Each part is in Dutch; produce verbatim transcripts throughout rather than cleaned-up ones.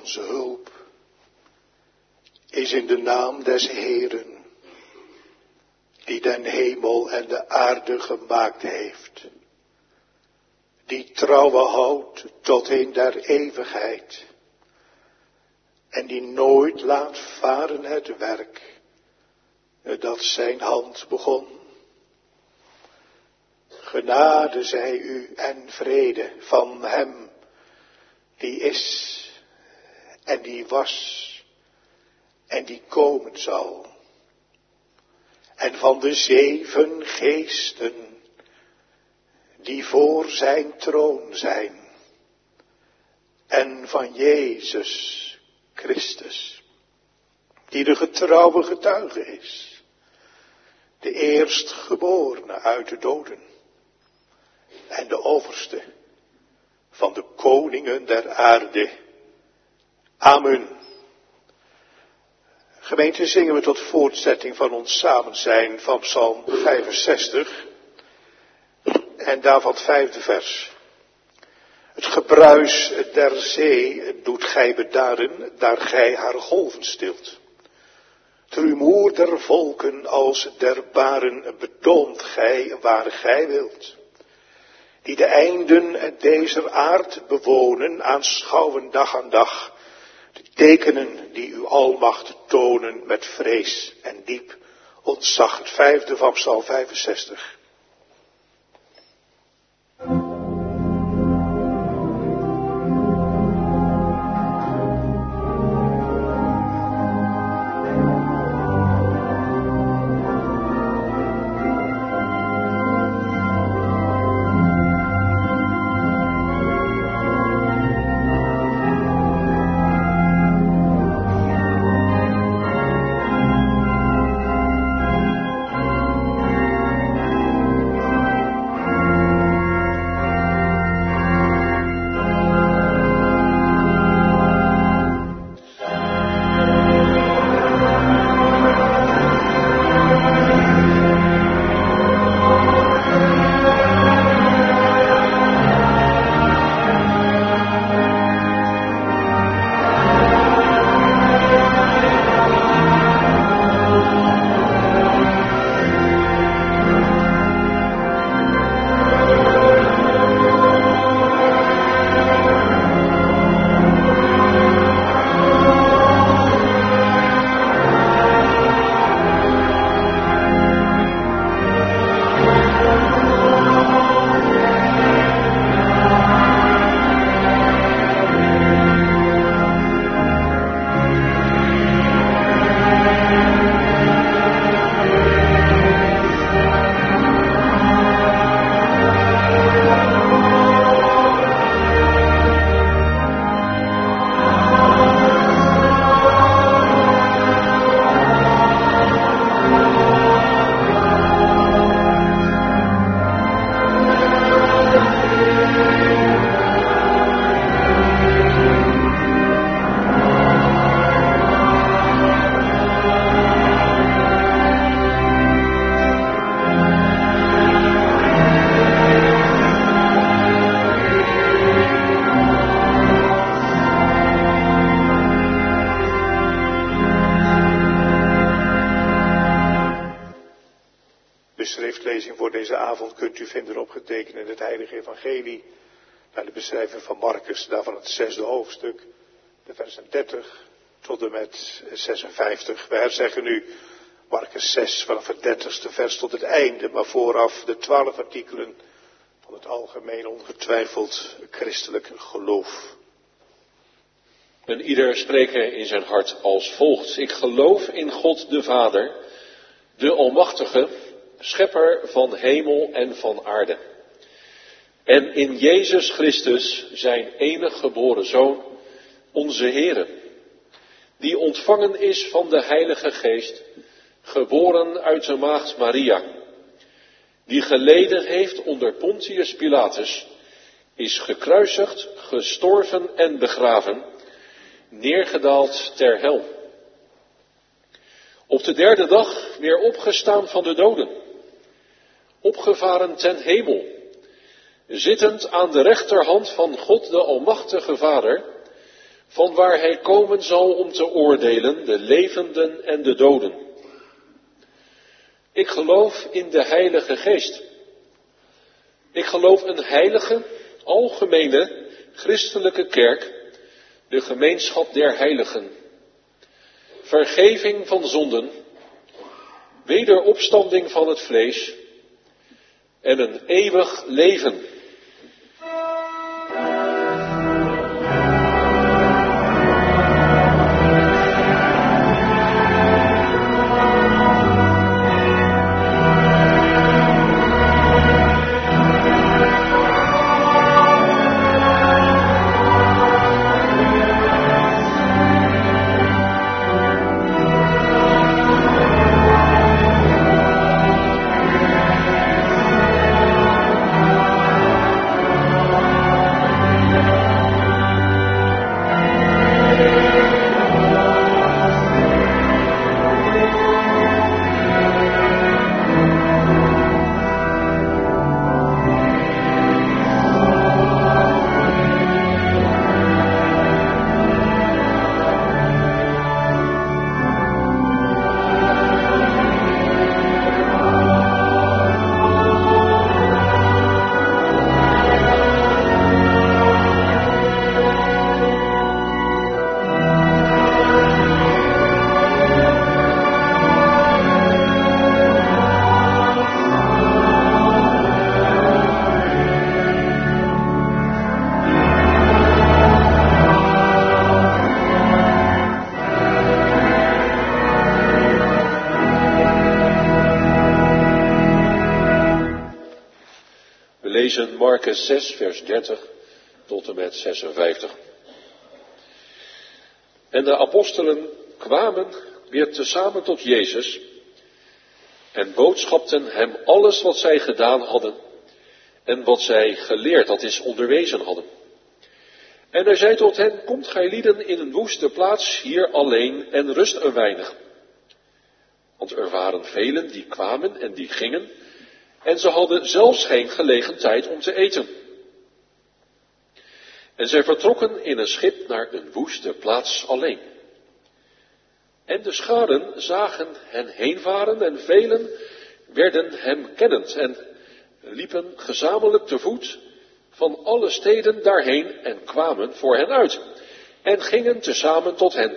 Onze hulp is in de naam des Heeren, die den hemel en de aarde gemaakt heeft, die trouwe houdt tot in der eeuwigheid, en die nooit laat varen het werk dat zijn hand begon. Genade zij u en vrede van hem die is en die was en die komen zal. En van de zeven geesten die voor zijn troon zijn. En van Jezus Christus, die de getrouwe getuige is. De eerstgeborene uit de doden. En de overste van de koningen der aarde. Amen. Gemeente, zingen we tot voortzetting van ons samen zijn van Psalm vijfenzestig. En daarvan het vijfde vers. Het gebruis der zee doet gij bedaren, daar gij haar golven stilt. Het rumoer der volken als der baren bedoomt gij waar gij wilt. Die de einden dezer aard bewonen, aanschouwen dag aan dag. De tekenen die uw almacht tonen met vrees en diep ontzag. Het vijfde van Psalm vijfenzestig. Opgetekend in het heilige evangelie, naar de beschrijving van Marcus, daarvan het zesde hoofdstuk, de versen dertig tot en met zesenvijftig. We herzeggen nu Marcus zes vanaf het dertigste vers tot het einde, maar vooraf de twaalf artikelen van het algemeen ongetwijfeld christelijk geloof. En ieder spreken in zijn hart als volgt: ik geloof in God de Vader, de Almachtige, Schepper van hemel en van aarde. En in Jezus Christus, zijn enige geboren Zoon, onze Heere, die ontvangen is van de Heilige Geest, geboren uit de maagd Maria, die geleden heeft onder Pontius Pilatus, is gekruisigd, gestorven en begraven, neergedaald ter hel. Op de derde dag weer opgestaan van de doden, opgevaren ten hemel, zittend aan de rechterhand van God de Almachtige Vader, van waar hij komen zal om te oordelen de levenden en de doden. Ik geloof in de Heilige Geest. Ik geloof een heilige, algemene, christelijke kerk, de gemeenschap der heiligen, vergeving van zonden, wederopstanding van het vlees en een eeuwig leven. Marcus zes, vers dertig tot en met zesenvijftig. En de apostelen kwamen weer tezamen tot Jezus en boodschapten hem alles wat zij gedaan hadden en wat zij geleerd, dat is onderwezen hadden. En hij zei tot hen, komt gij lieden in een woeste plaats hier alleen en rust een weinig. Want er waren velen die kwamen en die gingen, en ze hadden zelfs geen gelegen tijd om te eten. En zij vertrokken in een schip naar een woeste plaats alleen. En de scharen zagen hen heenvaren en velen werden hem kennend en liepen gezamenlijk te voet van alle steden daarheen en kwamen voor hen uit en gingen tezamen tot hen.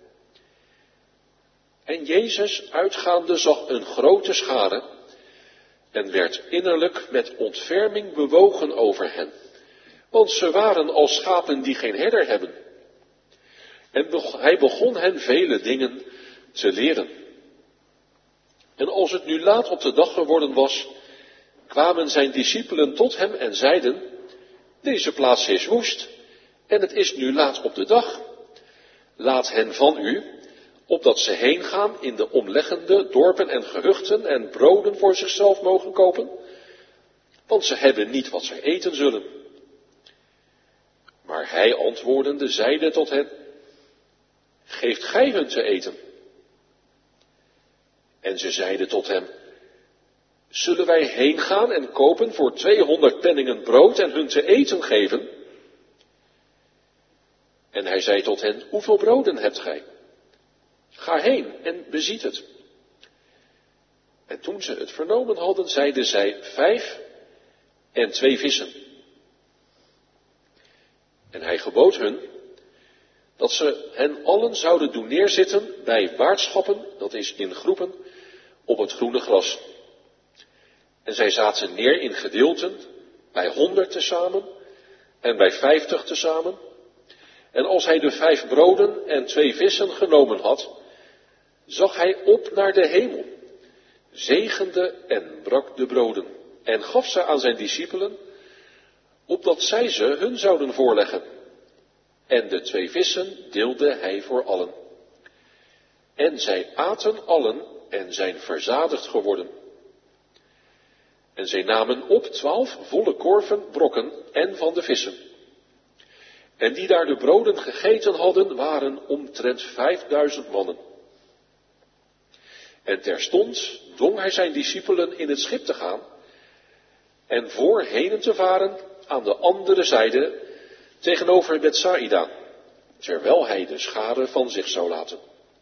En Jezus uitgaande zag een grote schare en werd innerlijk met ontferming bewogen over hen, want ze waren als schapen die geen herder hebben. En hij begon hen vele dingen te leren. En als het nu laat op de dag geworden was, kwamen zijn discipelen tot hem en zeiden, deze plaats is woest en het is nu laat op de dag. Laat hen van u, opdat ze heen gaan in de omliggende dorpen en gehuchten en broden voor zichzelf mogen kopen, want ze hebben niet wat ze eten zullen. Maar hij antwoordende zeide tot hen, geeft gij hun te eten? En ze zeiden tot hem, zullen wij heen gaan en kopen voor tweehonderd penningen brood en hun te eten geven? En hij zei tot hen, hoeveel broden hebt gij? Ga heen en beziet het. En toen ze het vernomen hadden, zeiden zij vijf en twee vissen. En hij gebood hun dat ze hen allen zouden doen neerzitten bij waardschappen, dat is in groepen, op het groene gras. En zij zaten neer in gedeelten, bij honderd tezamen en bij vijftig tezamen. En als hij de vijf broden en twee vissen genomen had, zag hij op naar de hemel, zegende en brak de broden en gaf ze aan zijn discipelen, opdat zij ze hun zouden voorleggen. En de twee vissen deelde hij voor allen. En zij aten allen en zijn verzadigd geworden. En zij namen op twaalf volle korven brokken en van de vissen. En die daar de broden gegeten hadden, waren omtrent vijfduizend mannen. En terstond dwong hij zijn discipelen in het schip te gaan en voor henen te varen aan de andere zijde tegenover Bethsaida, terwijl hij de scharen van zich zou laten.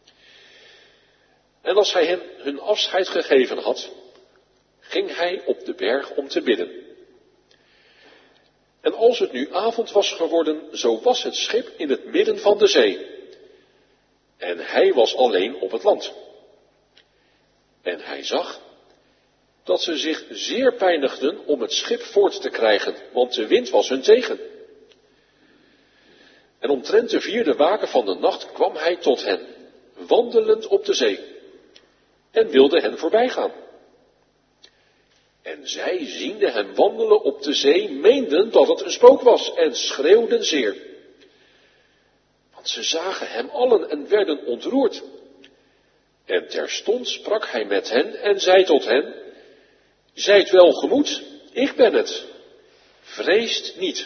En als hij hen hun afscheid gegeven had, ging hij op de berg om te bidden. En als het nu avond was geworden, zo was het schip in het midden van de zee. En hij was alleen op het land. En hij zag dat ze zich zeer pijnigden om het schip voort te krijgen, want de wind was hun tegen. En omtrent de vierde waken van de nacht kwam hij tot hen, wandelend op de zee, en wilde hen voorbijgaan. En zij, ziende hem wandelen op de zee, meenden dat het een spook was en schreeuwden zeer. Want ze zagen hem allen en werden ontroerd. En terstond sprak hij met hen en zei tot hen: zijt welgemoed, ik ben het, vreest niet.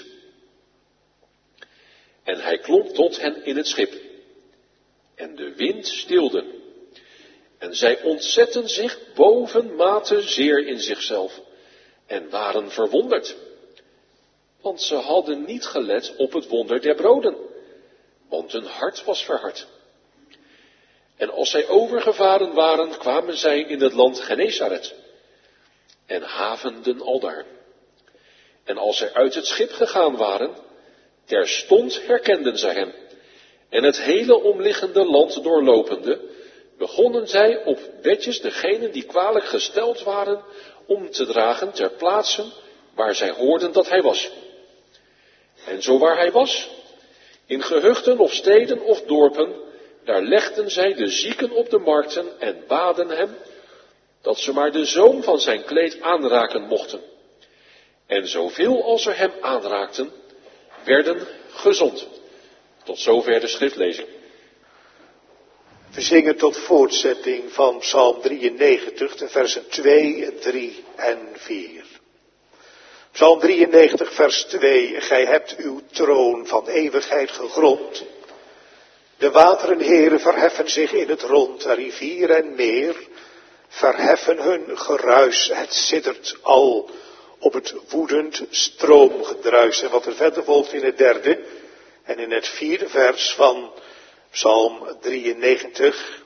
En hij klom tot hen in het schip. En de wind stilde. En zij ontzetten zich bovenmate zeer in zichzelf en waren verwonderd. Want ze hadden niet gelet op het wonder der broden, want hun hart was verhard. En als zij overgevaren waren, kwamen zij in het land Genesaret en havenden aldaar. En als zij uit het schip gegaan waren, terstond herkenden zij hem. En het hele omliggende land doorlopende, begonnen zij op bedjes degenen die kwalijk gesteld waren om te dragen ter plaatse waar zij hoorden dat hij was. En zo waar hij was, in gehuchten of steden of dorpen, daar legden zij de zieken op de markten en baden hem, dat ze maar de zoom van zijn kleed aanraken mochten. En zoveel als er hem aanraakten, werden gezond. Tot zover de schriftlezing. We zingen tot voortzetting van Psalm drieënnegentig, de versen twee, drie en vier. Psalm drieënnegentig, vers twee. Gij hebt uw troon van eeuwigheid gegrond. De wateren, Heere, verheffen zich in het rond. Rivier en meer verheffen hun geruis. Het siddert al op het woedend stroomgedruis. En wat er verder volgt in het derde en in het vierde vers van Psalm drieënnegentig.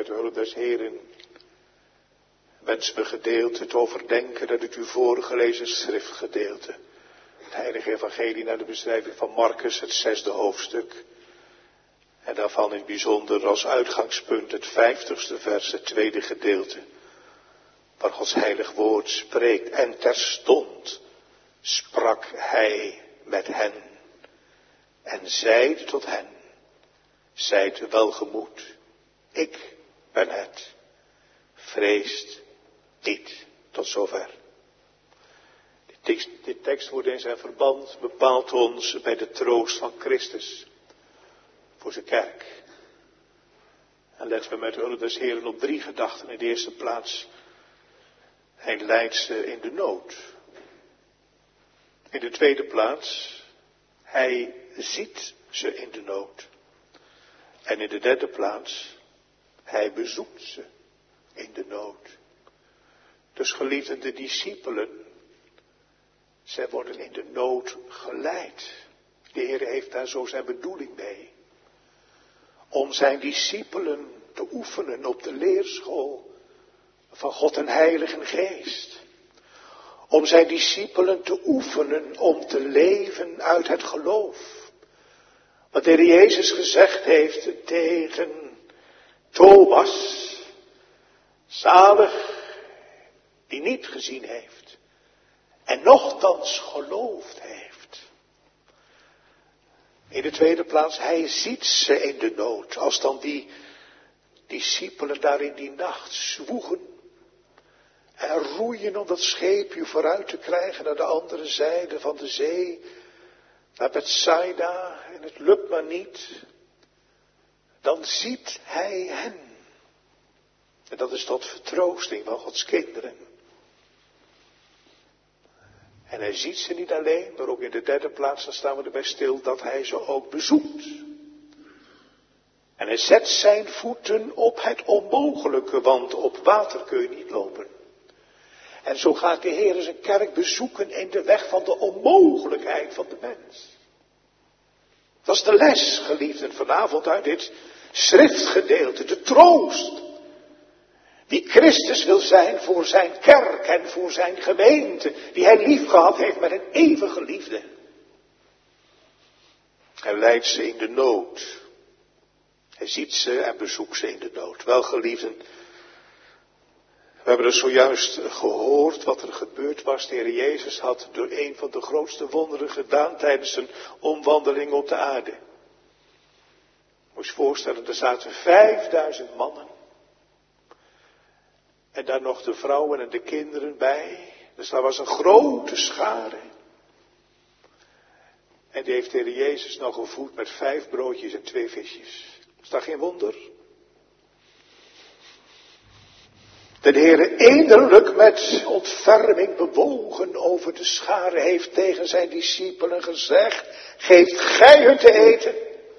met de hulp des Heren wens me gedeelte te overdenken uit het u voorgelezen schriftgedeelte. Het heilige evangelie naar de beschrijving van Marcus, het zesde hoofdstuk. En daarvan in het bijzonder als uitgangspunt het vijftigste vers, het tweede gedeelte. Waar Gods heilig woord spreekt. En terstond sprak hij met hen. En zeide tot hen. Zijt welgemoed. Ik ben het. Vreest niet. Tot zover. Dit tekst, dit tekst wordt in zijn verband bepaalt ons bij de troost van Christus. Voor zijn kerk. En letten we met hulp des Heren op drie gedachten. In de eerste plaats. Hij leidt ze in de nood. In de tweede plaats. Hij ziet ze in de nood. En in de derde plaats. Hij bezoekt ze in de nood. Dus geliefde de discipelen. Zij worden in de nood geleid. De Heer heeft daar zo zijn bedoeling mee. Om zijn discipelen te oefenen op de leerschool van God en Heilige Geest. Om zijn discipelen te oefenen om te leven uit het geloof. Wat de Heer Jezus gezegd heeft tegen Thomas. Zalig die niet gezien heeft. En nochtans geloofd heeft. In de tweede plaats, hij ziet ze in de nood. Als dan die discipelen daar in die nacht zwoegen. En roeien om dat scheepje vooruit te krijgen naar de andere zijde van de zee. Naar Bethsaida. En het lukt maar niet. Dan ziet hij hen. En dat is tot vertroosting van Gods kinderen. En hij ziet ze niet alleen, maar ook in de derde plaats, dan staan we erbij stil, dat hij ze ook bezoekt. En hij zet zijn voeten op het onmogelijke, want op water kun je niet lopen. En zo gaat de Heer zijn kerk bezoeken in de weg van de onmogelijkheid van de mens. Dat is de les, geliefden, vanavond uit dit schriftgedeelte, de troost. Die Christus wil zijn voor zijn kerk en voor zijn gemeente. Die hij lief gehad heeft met een eeuwige liefde. Hij leidt ze in de nood. Hij ziet ze en bezoekt ze in de nood. Wel geliefden. We hebben er zojuist gehoord wat er gebeurd was. De Heer Jezus had door een van de grootste wonderen gedaan tijdens zijn omwandeling op de aarde. Moet je je voorstellen, er zaten vijfduizend mannen. En daar nog de vrouwen en de kinderen bij. Dus daar was een grote schare. En die heeft de Heer Jezus nog gevoed met vijf broodjes en twee visjes. Is dat geen wonder? De Heer innerlijk met ontferming bewogen over de schare heeft tegen zijn discipelen gezegd. Geeft gij hun te eten.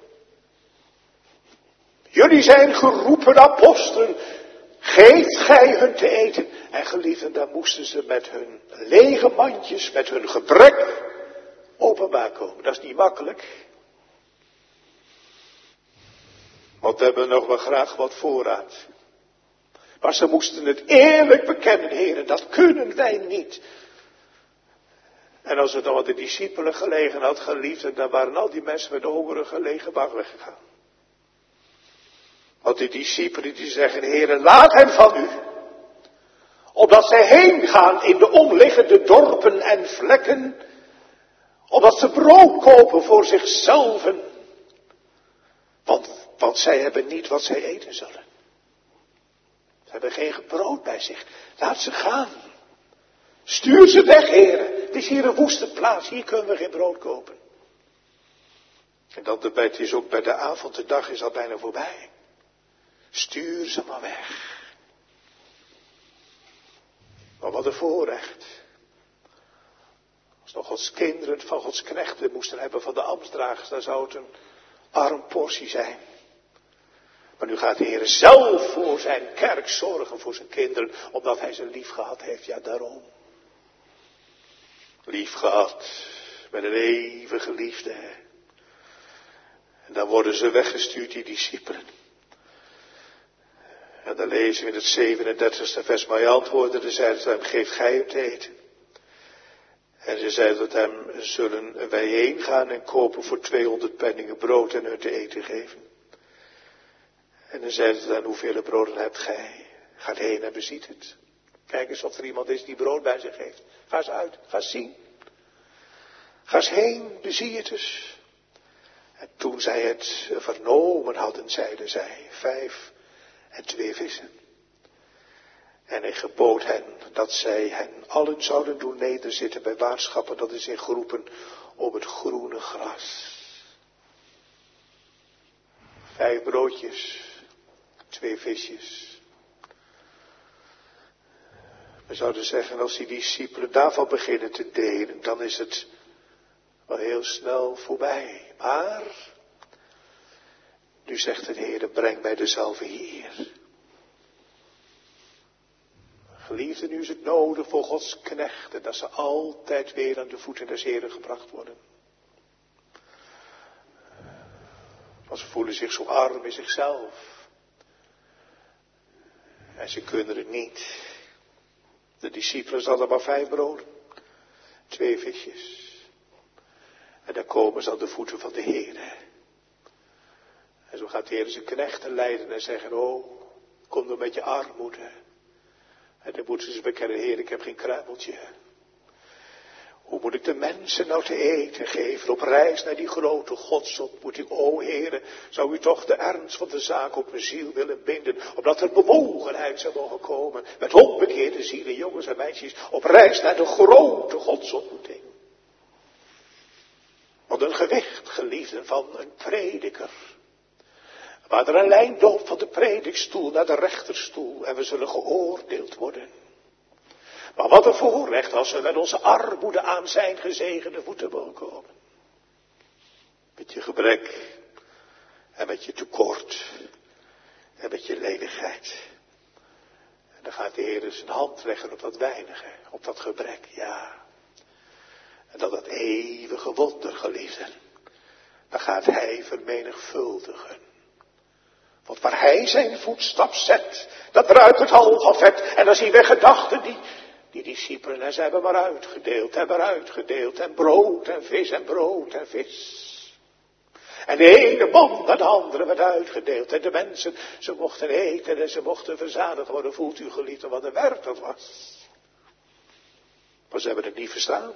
Jullie zijn geroepen apostelen. Geeft gij hun te eten. En geliefden, daar moesten ze met hun lege mandjes, met hun gebrek openbaar komen. Dat is niet makkelijk. Want we hebben nog wel graag wat voorraad. Maar ze moesten het eerlijk bekennen, heren, dat kunnen wij niet. En als het dan wat de discipelen gelegen had, geliefden, dan waren al die mensen met de hongerige lege bak weggegaan. Want die discipelen die zeggen, heren, laat hen van u. Omdat zij heen gaan in de omliggende dorpen en vlekken. Omdat ze brood kopen voor zichzelf. Want, want zij hebben niet wat zij eten zullen. Ze hebben geen brood bij zich. Laat ze gaan. Stuur ze weg, heren. Het is hier een woeste plaats. Hier kunnen we geen brood kopen. En dan erbij, het is ook bij de avond, de dag is al bijna voorbij. Stuur ze maar weg. Maar wat een voorrecht. Als nog Gods kinderen van Gods knechten moesten hebben van de ambtsdragers, dan zou het een arm portie zijn. Maar nu gaat de Heer zelf voor zijn kerk zorgen, voor zijn kinderen, omdat hij ze lief gehad heeft. Ja, daarom. Lief gehad, met een eeuwige liefde. En dan worden ze weggestuurd, die discipelen. dan lezen we in het zevenendertigste vers, maar hij antwoordde, en zeiden tot hem, geef gij hem te eten. En ze zeiden tot hem, zullen wij heen gaan en kopen voor tweehonderd penningen brood en hun te eten geven? En dan zeiden ze tot hem, hoeveel broden hebt gij? Gaat heen en beziet het. Kijk eens of er iemand is die brood bij zich heeft. Ga eens uit, ga eens zien. Ga eens heen, bezie het eens. En toen zij het vernomen hadden, zeiden zij, vijf en twee vissen. En hij gebood hen dat zij hen allen zouden doen nederzitten bij waarschappen, dat is in groepen, op het groene gras. Vijf broodjes, twee visjes. We zouden zeggen, als die discipelen daarvan beginnen te delen, dan is het wel heel snel voorbij. Maar, nu zegt de Heer, breng mij dezelfde hier. Geliefden, nu is het nodig voor Gods knechten, dat ze altijd weer aan de voeten des Heeren gebracht worden. Want ze voelen zich zo arm in zichzelf. En ze kunnen het niet. De discipelen hadden maar vijf broden, twee visjes. En dan komen ze aan de voeten van de Heer. En zo gaat de Heer zijn knechten leiden en zeggen, oh, kom dan met je armoede. En dan moeten ze bekennen, Heer, ik heb geen kruimeltje. Hoe moet ik de mensen nou te eten geven op reis naar die grote godsontmoeting? O Heere, zou u toch de ernst van de zaak op mijn ziel willen binden, opdat er bewogenheid zou mogen komen met onbekeerde zielen, jongens en meisjes, op reis naar de grote godsontmoeting. Want een gewicht, geliefden, van een prediker, waar er een lijn loopt van de predikstoel naar de rechterstoel en we zullen geoordeeld worden. Maar wat een voorrecht als we met onze armoede aan zijn gezegende voeten mogen komen. Met je gebrek en met je tekort en met je ledigheid. En dan gaat de Heer zijn hand leggen op dat weinige, op dat gebrek, ja. En dat dat eeuwige wonder, geliefden, dan gaat Hij vermenigvuldigen. Want waar Hij zijn voetstap zet, dat ruikt het al van vet. En dan zien we gedachten die, die discipelen, en ze hebben maar uitgedeeld, hebben uitgedeeld. En brood en vis en brood en vis. En de ene man naar de andere werd uitgedeeld. En de mensen, ze mochten eten en ze mochten verzadigd worden. Voelt u, geliefden, wat een werk dat was. Maar ze hebben het niet verstaan.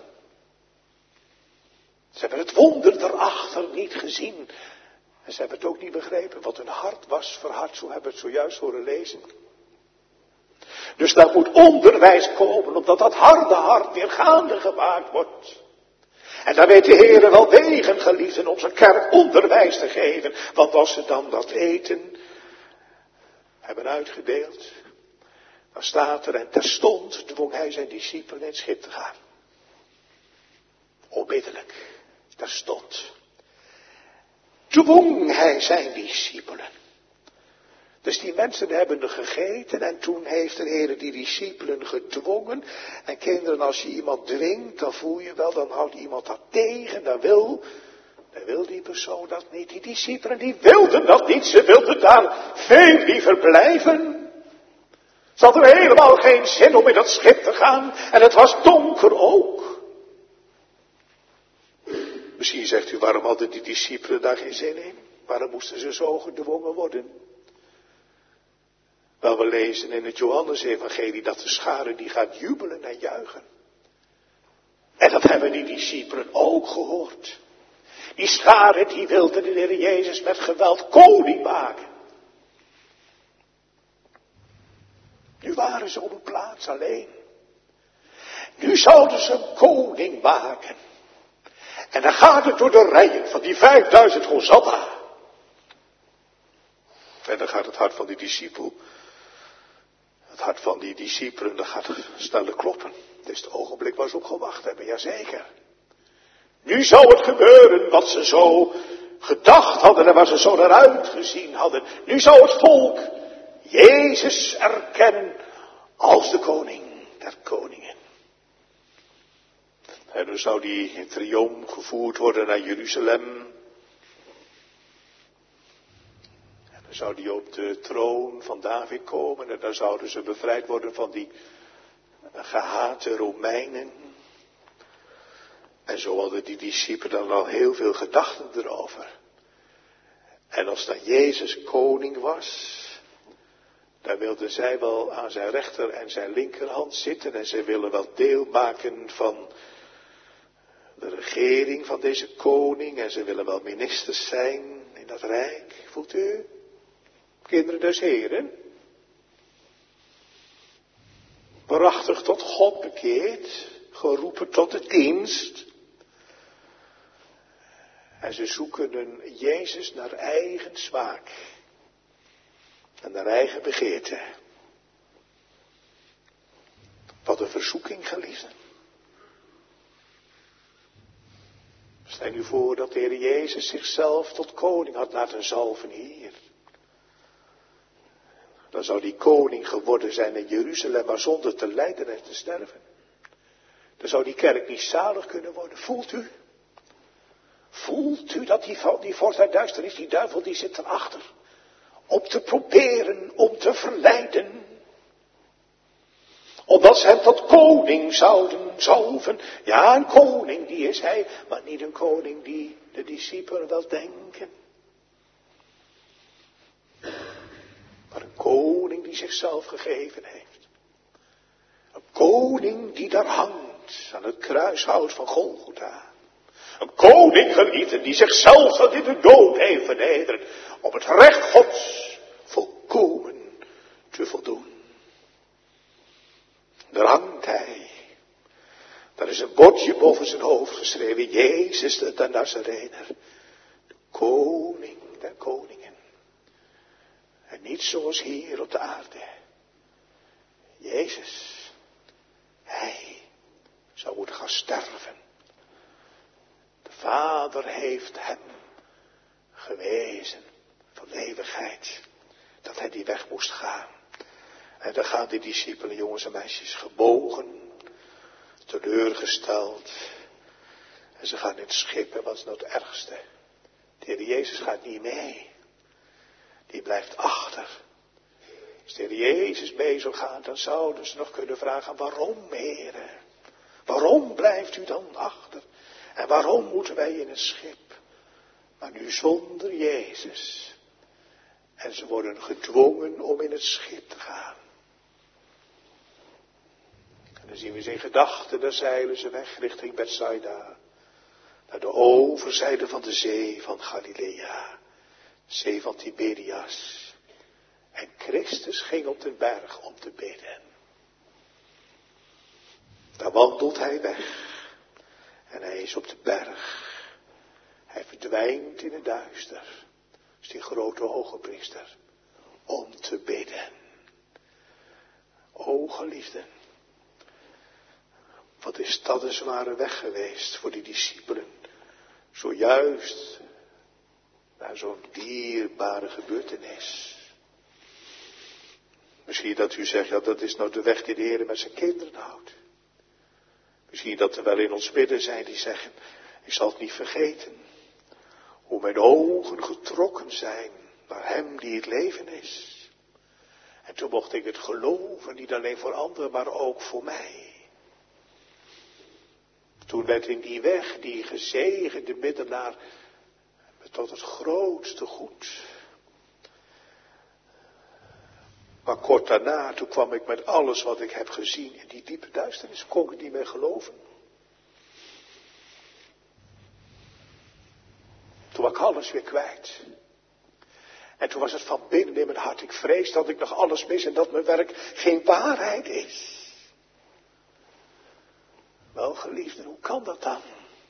Ze hebben het wonder daarachter niet gezien. En ze hebben het ook niet begrepen, wat hun hart was verhard, zo hebben we het zojuist horen lezen. Dus daar moet onderwijs komen, omdat dat harde hart weer gaande gemaakt wordt. En daar weet de Heer wel wegen, geliefden, om zijn kerk onderwijs te geven. Want als ze dan dat eten hebben uitgedeeld, dan staat er, en terstond dwong hij zijn discipelen in het schip te gaan. Onmiddellijk, terstond. Dwong hij zijn discipelen. Dus die mensen hebben er gegeten en toen heeft de Heer die discipelen gedwongen. En kinderen, als je iemand dwingt, dan voel je wel, dan houdt iemand dat tegen, dan wil, dan wil die persoon dat niet. Die discipelen, die wilden dat niet, ze wilden daar veel liever blijven. Ze hadden helemaal geen zin om in dat schip te gaan en het was donker ook. Misschien zegt u, waarom hadden die discipelen daar geen zin in? Waarom moesten ze zo gedwongen worden? Wel, we lezen in het Johannes-evangelie dat de schare die gaat jubelen en juichen. En dat hebben die discipelen ook gehoord. Die schare die wilde de Heer Jezus met geweld koning maken. Nu waren ze op een plaats alleen. Nu zouden ze een koning maken. En dan gaat het door de rijen van die vijfduizend Hosanna. En dan gaat het hart van die discipel, het hart van die discipelen, dat gaat sneller kloppen. Het is het ogenblik waar ze op gewacht hebben, jazeker. Nu zou het gebeuren wat ze zo gedacht hadden en waar ze zo naar uitgezien hadden. Nu zou het volk Jezus erkennen als de koning der koningen. En dan zou die in triomf gevoerd worden naar Jeruzalem. En dan Dan zou die op de troon van David komen en dan zouden ze bevrijd worden van die gehate Romeinen. En zo hadden die discipelen dan al heel veel gedachten erover. En als dan Jezus koning was, dan wilden zij wel aan zijn rechter en zijn linkerhand zitten. En zij willen wel deel maken van de regering van deze koning. En ze willen wel ministers zijn in dat rijk. Voelt u? Kinderen des Heren. Waarachtig tot God bekeerd. Geroepen tot de dienst. En ze zoeken een Jezus naar eigen smaak. En naar eigen begeerte. Wat een verzoeking, geliefden. Stel u voor dat de Heer Jezus zichzelf tot koning had laten zalven hier. Dan zou die koning geworden zijn in Jeruzalem, maar zonder te lijden en te sterven. Dan zou die kerk niet zalig kunnen worden. Voelt u? Voelt u dat die, die vorst uit duisternis, die duivel, die zit erachter. Om te proberen, om te verleiden. Omdat ze hem tot koning zouden zalven. Ja, een koning, die is hij. Maar niet een koning die de discipelen wel denken. Maar een koning die zichzelf gegeven heeft. Een koning die daar hangt aan het kruishout van Golgotha. Een koning, geliefden, die zichzelf tot in de dood heeft vernederd. Om het recht Gods volkomen te voldoen. Daar hangt hij. Daar is een bordje boven zijn hoofd geschreven. Jezus de Nazarener. De koning der koningen. En niet zoals hier op de aarde. Jezus. Hij zou moeten gaan sterven. De Vader heeft hem gewezen van de eeuwigheid. Dat hij die weg moest gaan. En dan gaan die discipelen, jongens en meisjes, gebogen, teleurgesteld. En ze gaan in het schip, en wat is nou het ergste? De Heer Jezus gaat niet mee. Die blijft achter. Als de Heer Jezus mee zou gaan, dan zouden ze nog kunnen vragen, waarom, Heere? Waarom blijft u dan achter? En waarom moeten wij in het schip? Maar nu zonder Jezus. En ze worden gedwongen om in het schip te gaan. En dan zien we ze in gedachten, dan zeilen ze weg richting Bethsaida. Naar de overzijde van de zee van Galilea. Zee van Tiberias. En Christus ging op de berg om te bidden. Daar wandelt hij weg. En hij is op de berg. Hij verdwijnt in het duister. Dat is die grote hoge priester. Om te bidden. O geliefden. Wat is dat een zware weg geweest voor die discipelen. Zojuist. Naar zo'n dierbare gebeurtenis. Misschien dat u zegt, ja, dat is nou de weg die de Heer met zijn kinderen houdt. Misschien dat er wel in ons midden zijn die zeggen, ik zal het niet vergeten. Hoe mijn ogen getrokken zijn naar hem die het leven is. En toen mocht ik het geloven, niet alleen voor anderen, maar ook voor mij. Toen werd in die weg die gezegende middelaar tot het grootste goed. Maar kort daarna, toen kwam ik met alles wat ik heb gezien in die diepe duisternis, kon ik niet meer geloven. Toen was ik alles weer kwijt. En toen was het van binnen in mijn hart, ik vrees dat ik nog alles mis en dat mijn werk geen waarheid is. Wel geliefden, hoe kan dat dan?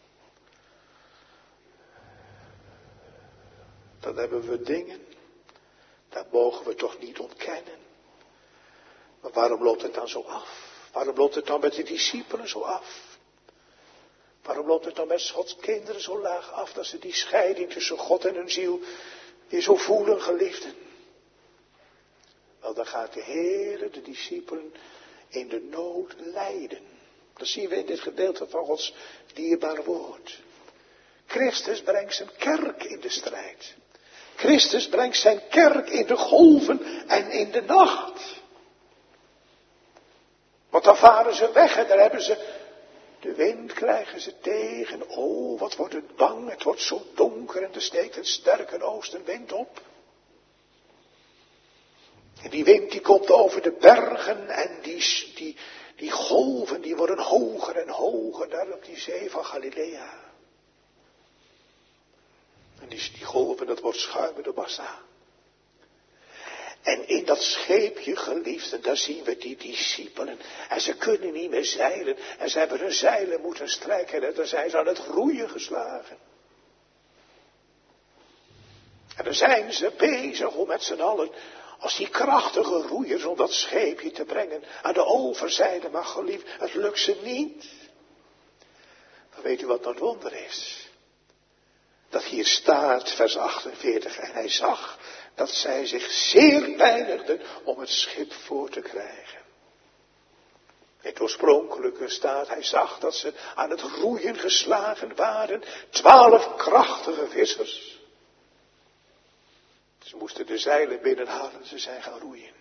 Dan hebben we dingen, dat mogen we toch niet ontkennen. Maar waarom loopt het dan zo af? Waarom loopt het dan met de discipelen zo af? Waarom loopt het dan met Gods kinderen zo laag af, dat ze die scheiding tussen God en hun ziel weer zo voelen, geliefden? Wel, dan gaat de Heere de discipelen in de nood leiden. Dat zien we in dit gedeelte van Gods dierbare woord. Christus brengt zijn kerk in de strijd. Christus brengt zijn kerk in de golven en in de nacht. Want dan varen ze weg en daar hebben ze, de wind krijgen ze tegen. Oh, wat wordt het bang, het wordt zo donker en er steekt een sterke oostenwind op. En die wind die komt over de bergen en die, die, die golven die worden hoger en hoger daar op die zee van Galilea. En die, die golven, dat wordt schuimende massa. En in dat scheepje, geliefden, daar zien we die discipelen. En ze kunnen niet meer zeilen. En ze hebben hun zeilen moeten strijken. En dan zijn ze aan het roeien geslagen. En dan zijn ze bezig om met z'n allen, als die krachtige roeiers, om dat scheepje te brengen aan de overzijde. Maar geliefd, het lukt ze niet. Dan weet u wat dat wonder is. Dat hier staat, vers achtenveertig, en hij zag dat zij zich zeer pijnigden om het schip voor te krijgen. In het oorspronkelijke staat, hij zag dat ze aan het roeien geslagen waren, twaalf krachtige vissers. Ze moesten de zeilen binnenhalen, ze zijn gaan roeien.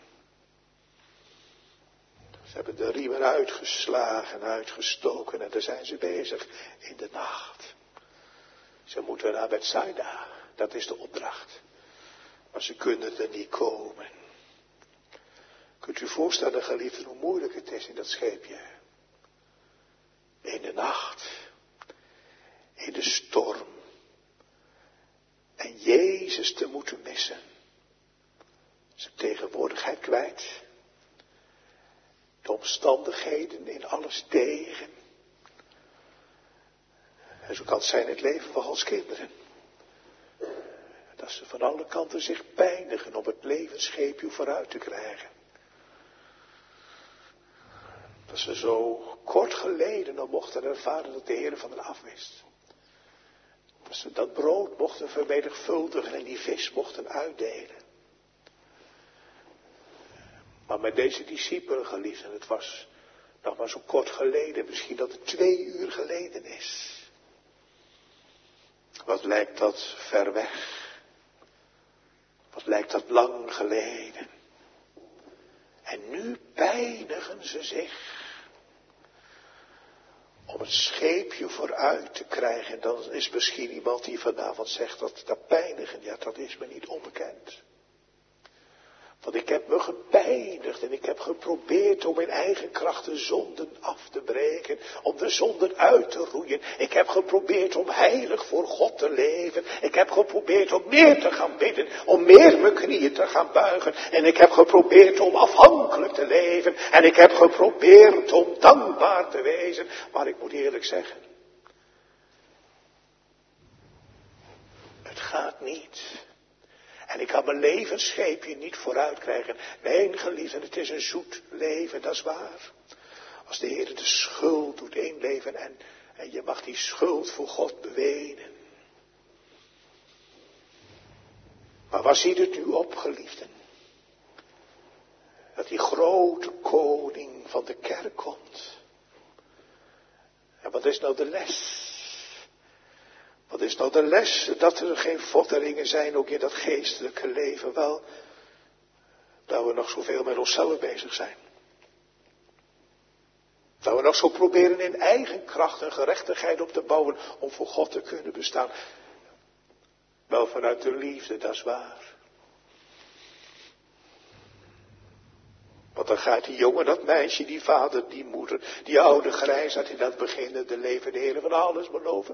Ze hebben de riemen uitgeslagen, uitgestoken en daar zijn ze bezig in de nacht. Ze moeten naar Bethsaida, dat is de opdracht. Maar ze kunnen er niet komen. Kunt u voorstellen, geliefden, hoe moeilijk het is in dat scheepje. In de nacht. In de storm. En Jezus te moeten missen. Zijn tegenwoordigheid kwijt. De omstandigheden in alles tegen. En zo kan het zijn in het leven van Gods kinderen. Dat ze van alle kanten zich pijnigen om het levensscheepje vooruit te krijgen. Dat ze zo kort geleden nog mochten ervaren dat de Heer van hen afwist. Dat ze dat brood mochten vermenigvuldigen en die vis mochten uitdelen. Maar met deze discipelen, geliefden, het was nog maar zo kort geleden, misschien dat het twee uur geleden is. Wat lijkt dat ver weg. Wat lijkt dat lang geleden. En nu pijnigen ze zich om het scheepje vooruit te krijgen. En dan is misschien iemand die vanavond zegt dat dat pijnigen, ja, dat is me niet onbekend. Want ik heb me gepijnigd en ik heb geprobeerd om in eigen kracht de zonden af te breken. Om de zonden uit te roeien. Ik heb geprobeerd om heilig voor God te leven. Ik heb geprobeerd om meer te gaan bidden. Om meer mijn knieën te gaan buigen. En ik heb geprobeerd om afhankelijk te leven. En ik heb geprobeerd om dankbaar te wezen. Maar ik moet eerlijk zeggen. Het gaat niet. En ik kan mijn levensscheepje niet vooruit krijgen. Nee, geliefden, het is een zoet leven, dat is waar. Als de Heer de schuld doet inleven en, en je mag die schuld voor God bewenen. Maar waar ziet het nu op, geliefden? Dat die grote koning van de kerk komt. En wat is nou de les? Wat is nou de les? Dat er geen vorderingen zijn, ook in dat geestelijke leven. Wel, dat we nog zoveel met onszelf bezig zijn. Dat we nog zo proberen in eigen kracht en gerechtigheid op te bouwen om voor God te kunnen bestaan. Wel vanuit de liefde, dat is waar. Want dan gaat die jongen, dat meisje, die vader, die moeder, die oude grijsaard in dat beginnende leven de Heer van alles beloven.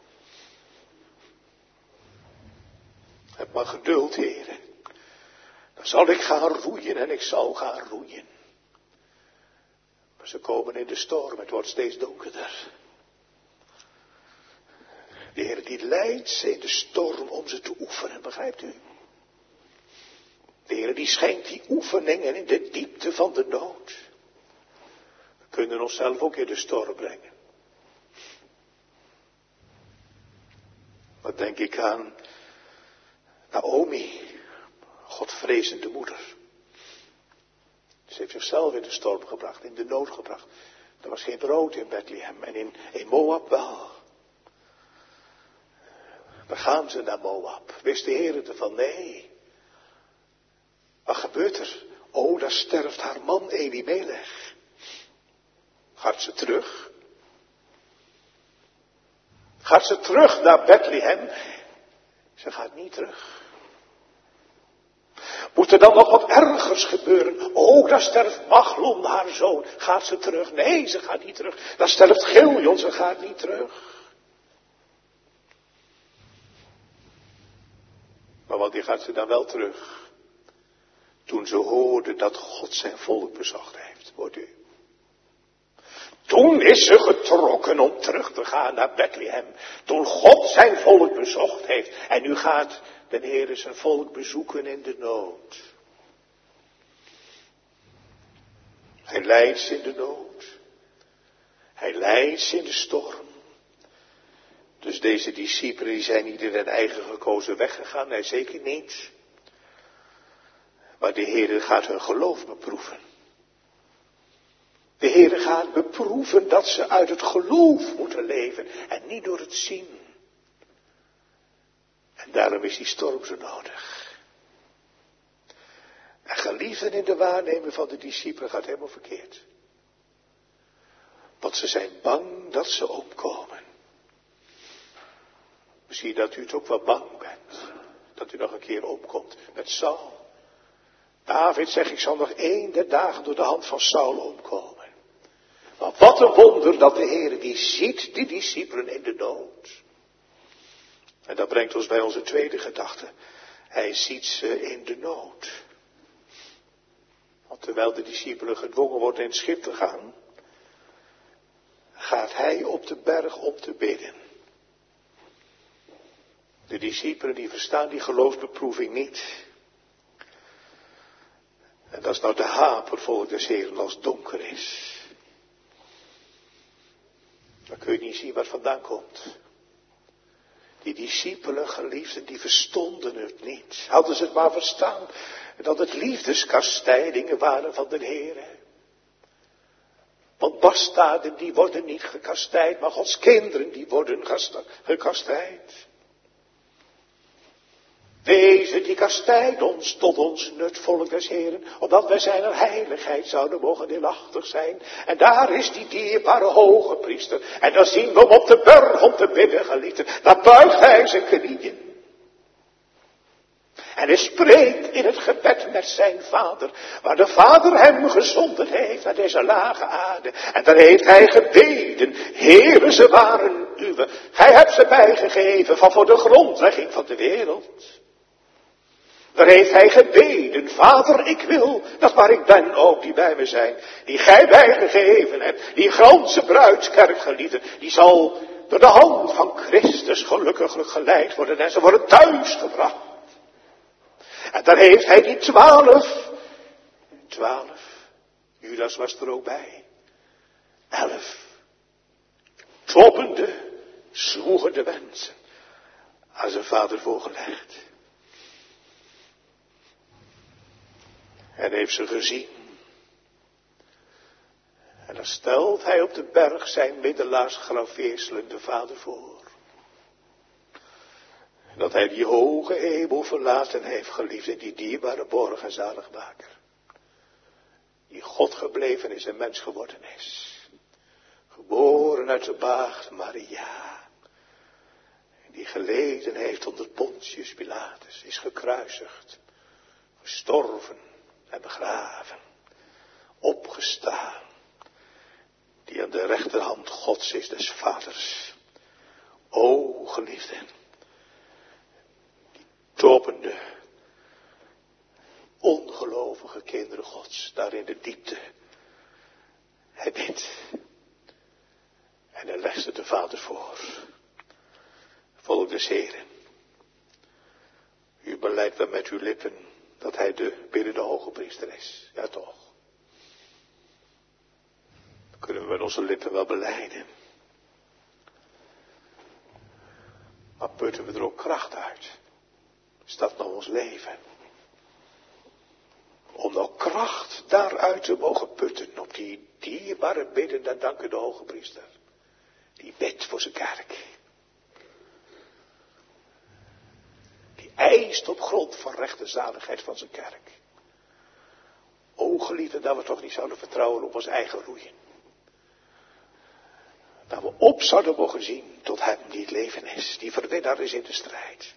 Heb maar geduld, heren. Dan zal ik gaan roeien en ik zal gaan roeien. Maar ze komen in de storm, het wordt steeds donkerder. De Heer die leidt ze in de storm om ze te oefenen, begrijpt u? De Heer die schenkt die oefeningen in de diepte van de nood. We kunnen onszelf ook in de storm brengen. Wat denk ik aan Naomi, Godvrezende moeder. Ze heeft zichzelf in de storm gebracht, in de nood gebracht. Er was geen brood in Bethlehem en in, in Moab wel. Dan gaan ze naar Moab. Wist de Heer ervan? Nee. Wat gebeurt er? Oh, daar sterft haar man Elimelech. Gaat ze terug? Gaat ze terug naar Bethlehem? Ze gaat niet terug. Moet er dan nog wat ergers gebeuren? Oh, daar sterft Machlon, haar zoon. Gaat ze terug? Nee, ze gaat niet terug. Daar sterft Giljon, ze gaat niet terug. Maar wanneer gaat ze dan wel terug? Toen ze hoorde dat God zijn volk bezocht heeft, hoort u. Toen is ze getrokken om terug te gaan naar Bethlehem. Toen God zijn volk bezocht heeft. En nu gaat de Heer zijn volk bezoeken in de nood. Hij leidt ze in de nood. Hij leidt ze in de storm. Dus deze discipelen die zijn niet in hun eigen gekozen weg gegaan. Nee, zeker niet. Maar de Heer gaat hun geloof beproeven. De Heer gaat beproeven dat ze uit het geloof moeten leven en niet door het zien. En daarom is die storm zo nodig. En geliefden, in de waarneming van de discipelen gaat helemaal verkeerd. Want ze zijn bang dat ze omkomen. Misschien dat u het ook wel bang bent. Dat u nog een keer omkomt met Saul. David zegt, ik zal nog één der dagen door de hand van Saul omkomen. Maar wat een wonder dat de Heer die ziet die discipelen in de nood. En dat brengt ons bij onze tweede gedachte. Hij ziet ze in de nood. Want terwijl de discipelen gedwongen worden in het schip te gaan, gaat hij op de berg om te bidden. De discipelen die verstaan die geloofsbeproeving niet. En dat is nou de haper volk des Heeren als het donker is. Dan kun je niet zien waar het vandaan komt. Die discipelen, geliefden, die verstonden het niet. Hadden ze het maar verstaan dat het liefdeskastijdingen waren van de Heere. Want bastaarden die worden niet gekastijd, maar Gods kinderen die worden gekastijd. Deze die kastijdt ons tot ons nut, volk des Heren, opdat wij zijn heiligheid zouden mogen deelachtig zijn. En daar is die dierbare hoge priester. En dan zien we hem op de berg om te bidden, geliefden. Daar buigt hij zijn knieën. En hij spreekt in het gebed met zijn vader, waar de vader hem gezonden heeft naar deze lage aarde. En daar heeft hij gebeden, Heere, ze waren uwe. Gij hebt ze bijgegeven van voor de grondlegging van de wereld. Daar heeft hij gebeden, Vader, ik wil dat waar ik ben ook die bij me zijn, die gij bijgegeven hebt, die ganse bruidskerk, geliefden, die zal door de hand van Christus gelukkiglijk geleid worden en ze worden thuis gebracht. En daar heeft hij die twaalf, twaalf, Judas was er ook bij, elf, kloppende, zwoegende wensen aan zijn vader voorgelegd. En heeft ze gezien. En dan stelt hij op de berg zijn middelaars graveerselende vader voor. Dat hij die hoge hemel verlaten heeft, geliefd, in die dierbare borg en zaligmaker. Die God gebleven is en mens geworden is. Geboren uit de maagd Maria. Die geleden heeft onder Pontius Pilatus, is gekruisigd, gestorven en begraven, opgestaan, die aan de rechterhand Gods is, des vaders. O geliefden, die topende, ongelovige kinderen Gods, daar in de diepte. Hij bidt en hij legt het de vader voor. Volk des Heren, u beleidt dan met uw lippen dat hij de biddende hoge priester is. Ja toch. Dat kunnen we met onze lippen wel belijden. Maar putten we er ook kracht uit? Is dat nou ons leven? Om nou kracht daaruit te mogen putten op die dierbare biddende en dankende hoge priester. Die bidt voor zijn kerk. eist op grond van recht de zaligheid van zijn kerk. O geliefden, dat we toch niet zouden vertrouwen op ons eigen roeien. Dat we op zouden mogen zien tot hem die het leven is, die verwinnaar is in de strijd.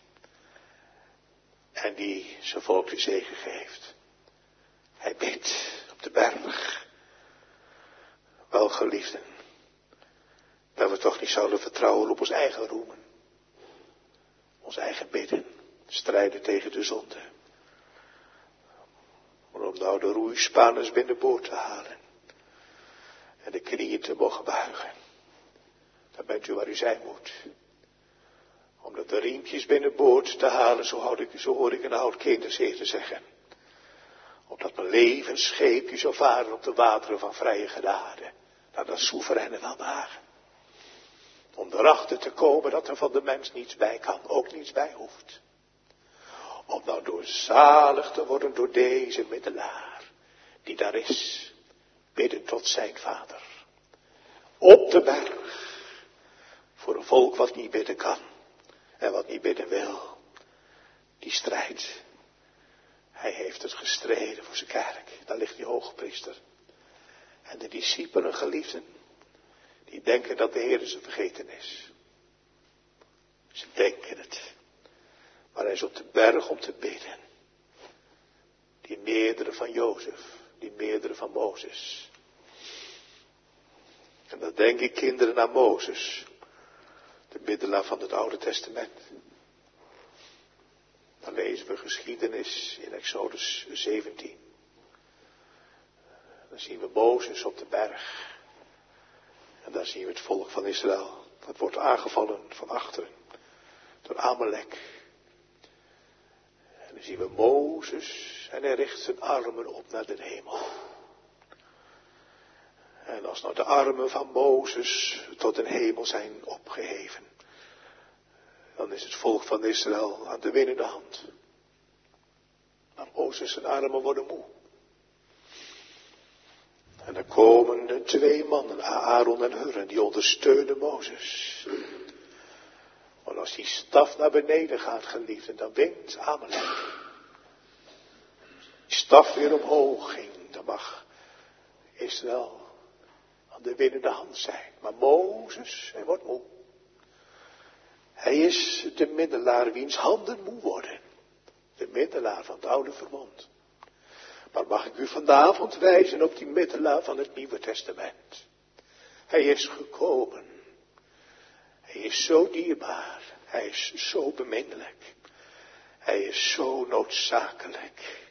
En die zijn volk de zegen geeft. Hij bidt op de berg. Wel geliefden, dat we toch niet zouden vertrouwen op ons eigen roemen. Ons eigen bidden, strijden tegen de zonde. Maar om nou de roeispaners binnenboord te halen. En de knieën te mogen buigen. Dan bent u waar u zijn moet. Om de riempjes binnenboord te halen, zo, houd ik, zo hoor ik een oud kinderzeer te zeggen. Opdat mijn levensscheepje zou varen op de wateren van vrije genade. Naar dat soevereine welbehagen. Om erachter te komen dat er van de mens niets bij kan, ook niets bij hoeft. Om nou door zalig te worden door deze middelaar, die daar is, bidden tot zijn vader. Op de berg, voor een volk wat niet bidden kan en wat niet bidden wil. Die strijd, hij heeft het gestreden voor zijn kerk, daar ligt die hoogpriester. En de discipelen, geliefden, die denken dat de Heer ze vergeten is. Ze denken het. Maar hij is op de berg om te bidden. Die meerdere van Jozef, die meerdere van Mozes. En dan denk ik kinderen aan Mozes, de middelaar van het Oude Testament. Dan lezen we geschiedenis in Exodus zeventien. Dan zien we Mozes op de berg. En daar zien we het volk van Israël. Dat wordt aangevallen van achteren. Door Amalek. En dan zien we Mozes. En hij richt zijn armen op naar de hemel. En als nou de armen van Mozes tot de hemel zijn opgeheven. Dan is het volk van Israël aan de winnende hand. Maar Mozes zijn armen worden moe. En dan komen de twee mannen, Aaron en Hur, en die ondersteunen Mozes. Maar als die staf naar beneden gaat, geliefden, dan wint Amalek. Die staf weer omhoog ging, dan mag Israël aan de winnende hand zijn. Maar Mozes, hij wordt moe. Hij is de middelaar wiens handen moe worden. De middelaar van het oude verbond. Maar mag ik u vanavond wijzen op die middelaar van het Nieuwe Testament. Hij is gekomen. Hij is zo dierbaar. Hij is zo beminnelijk. Hij is zo noodzakelijk.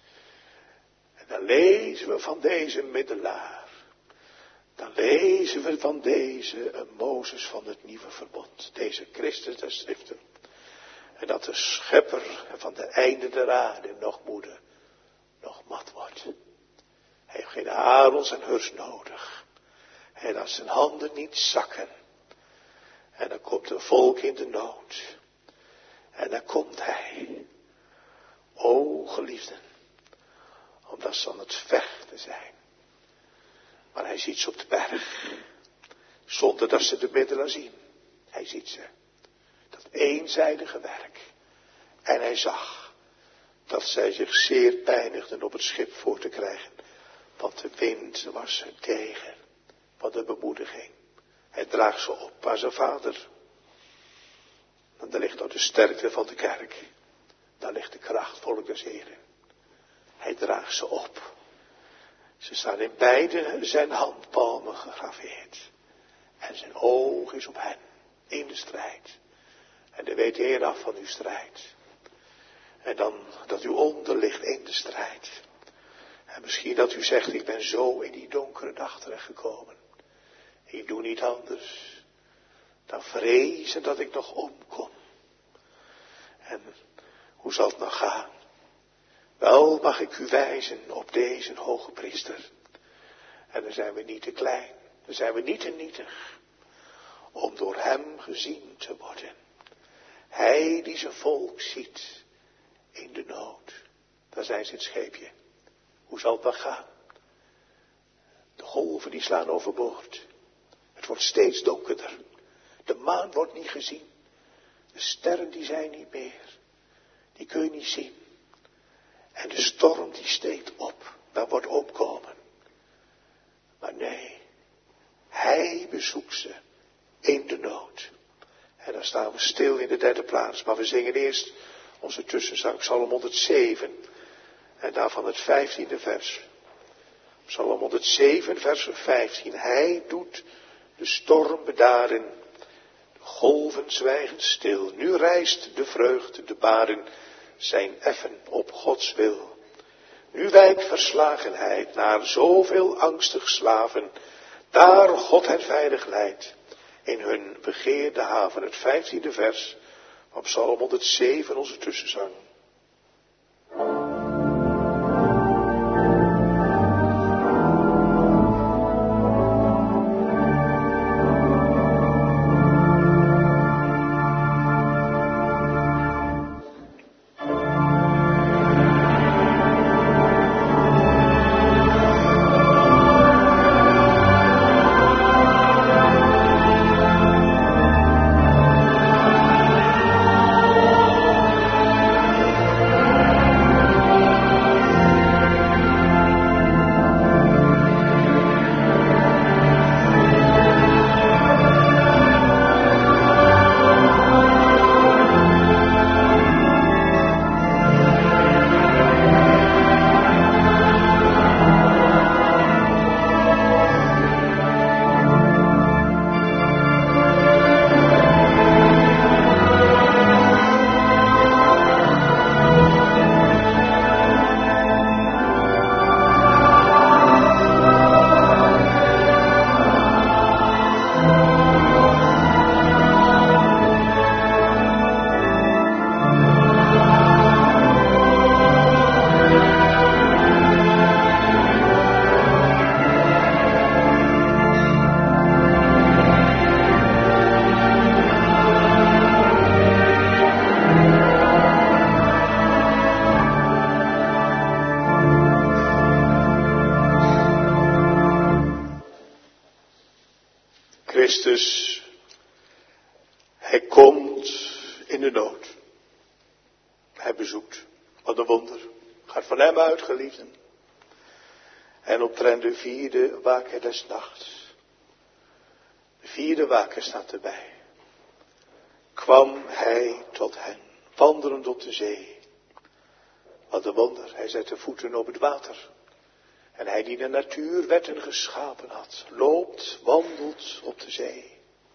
En dan lezen we van deze middelaar. Dan lezen we van deze een Mozes van het Nieuwe Verbond. Deze Christus der Schriften. En dat de schepper van de einde der aarde nog moede, nog mat wordt. Hij heeft geen Aarons en Hurs nodig. Hij laat zijn handen niet zakken. En dan komt een volk in de nood. En dan komt hij. O geliefden. Omdat ze aan het vechten zijn. Maar hij ziet ze op de berg. Zonder dat ze de middelen zien. Hij ziet ze. Dat eenzijdige werk. En hij zag dat zij zich zeer pijnigden op het schip voor te krijgen. Want de wind was hun tegen. Wat een bemoediging. Hij draagt ze op aan zijn vader. En daar ligt nou de sterkte van de kerk. Daar ligt de kracht, volk des Heren. Hij draagt ze op. Ze staan in beide zijn handpalmen gegraveerd. En zijn oog is op hen. In de strijd. En dan weet de Heer af van uw strijd. En dan dat u onder ligt in de strijd. En misschien dat u zegt, ik ben zo in die donkere dag terechtgekomen. Ik doe niet anders dan vrezen dat ik nog omkom. En hoe zal het nou gaan? Wel mag ik u wijzen op deze hoge priester. En dan zijn we niet te klein. Dan zijn we niet te nietig. Om door hem gezien te worden. Hij die zijn volk ziet in de nood. Daar zijn ze het scheepje. Hoe zal het dan gaan? De golven die slaan overboord. Het wordt steeds donkerder. De maan wordt niet gezien. De sterren die zijn niet meer. die kun je niet zien. En de storm die steekt op, daar wordt opkomen. Maar nee, hij bezoekt ze in de nood. En dan staan we stil in de derde plaats. Maar we zingen eerst onze tussenzang, Psalm honderdzeven. En daarvan het vijftiende vers. Psalm honderdzeven, vers vijftien. Hij doet de storm bedaren. De golven zwijgen stil. Nu rijst de vreugde, de baren zijn effen op Gods wil. Nu wijkt verslagenheid naar zoveel angstig slaven. Daar God hen veilig leidt. In hun begeerde haven, het vijftiende vers van Psalm honderdzeven, onze tussenzang. Christus, hij komt in de nood. Hij bezoekt. Wat een wonder. Gaat van hem uit, geliefden. En omtrent de vierde waker des nachts. De vierde waker staat erbij. Kwam hij tot hen, wandelend op de zee. Wat een wonder. Hij zet de voeten op het water. En hij die de natuurwetten geschapen had, loopt, wandelt op de zee.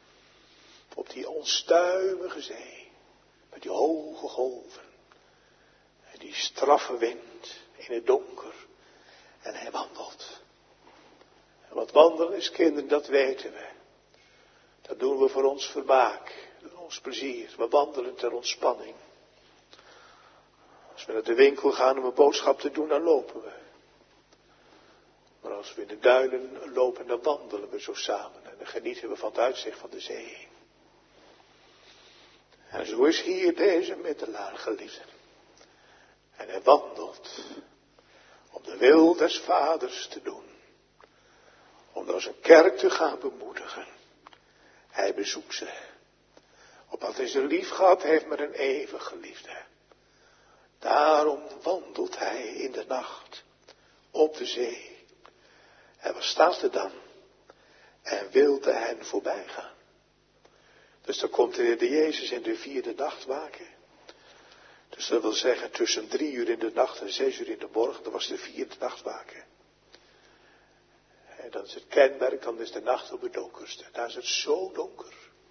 Op die onstuimige zee, met die hoge golven. En die straffe wind in het donker. En hij wandelt. En wat wandelen is, kinderen, dat weten we. Dat doen we voor ons vermaak, voor ons plezier. We wandelen ter ontspanning. Als we naar de winkel gaan om een boodschap te doen, dan lopen we. Maar als we in de duinen lopen, dan wandelen we zo samen. En dan genieten we van het uitzicht van de zee. En zo is hier deze middelaar, geliefden. En hij wandelt om de wil des vaders te doen. Om door zijn kerk te gaan bemoedigen. Hij bezoekt ze. Opdat hij ze lief gehad heeft met een eeuwige liefde. Daarom wandelt hij in de nacht op de zee. En wat staat er dan? En wilde hen voorbij gaan. Dus dan komt de Heer Jezus in de vierde nachtwaker. Dus dat wil zeggen tussen drie uur in de nacht en zes uur in de morgen. Dat was de vierde nachtwaker. En dat is het kenmerk, dan is de nacht op het donkerste. Daar is het zo donker.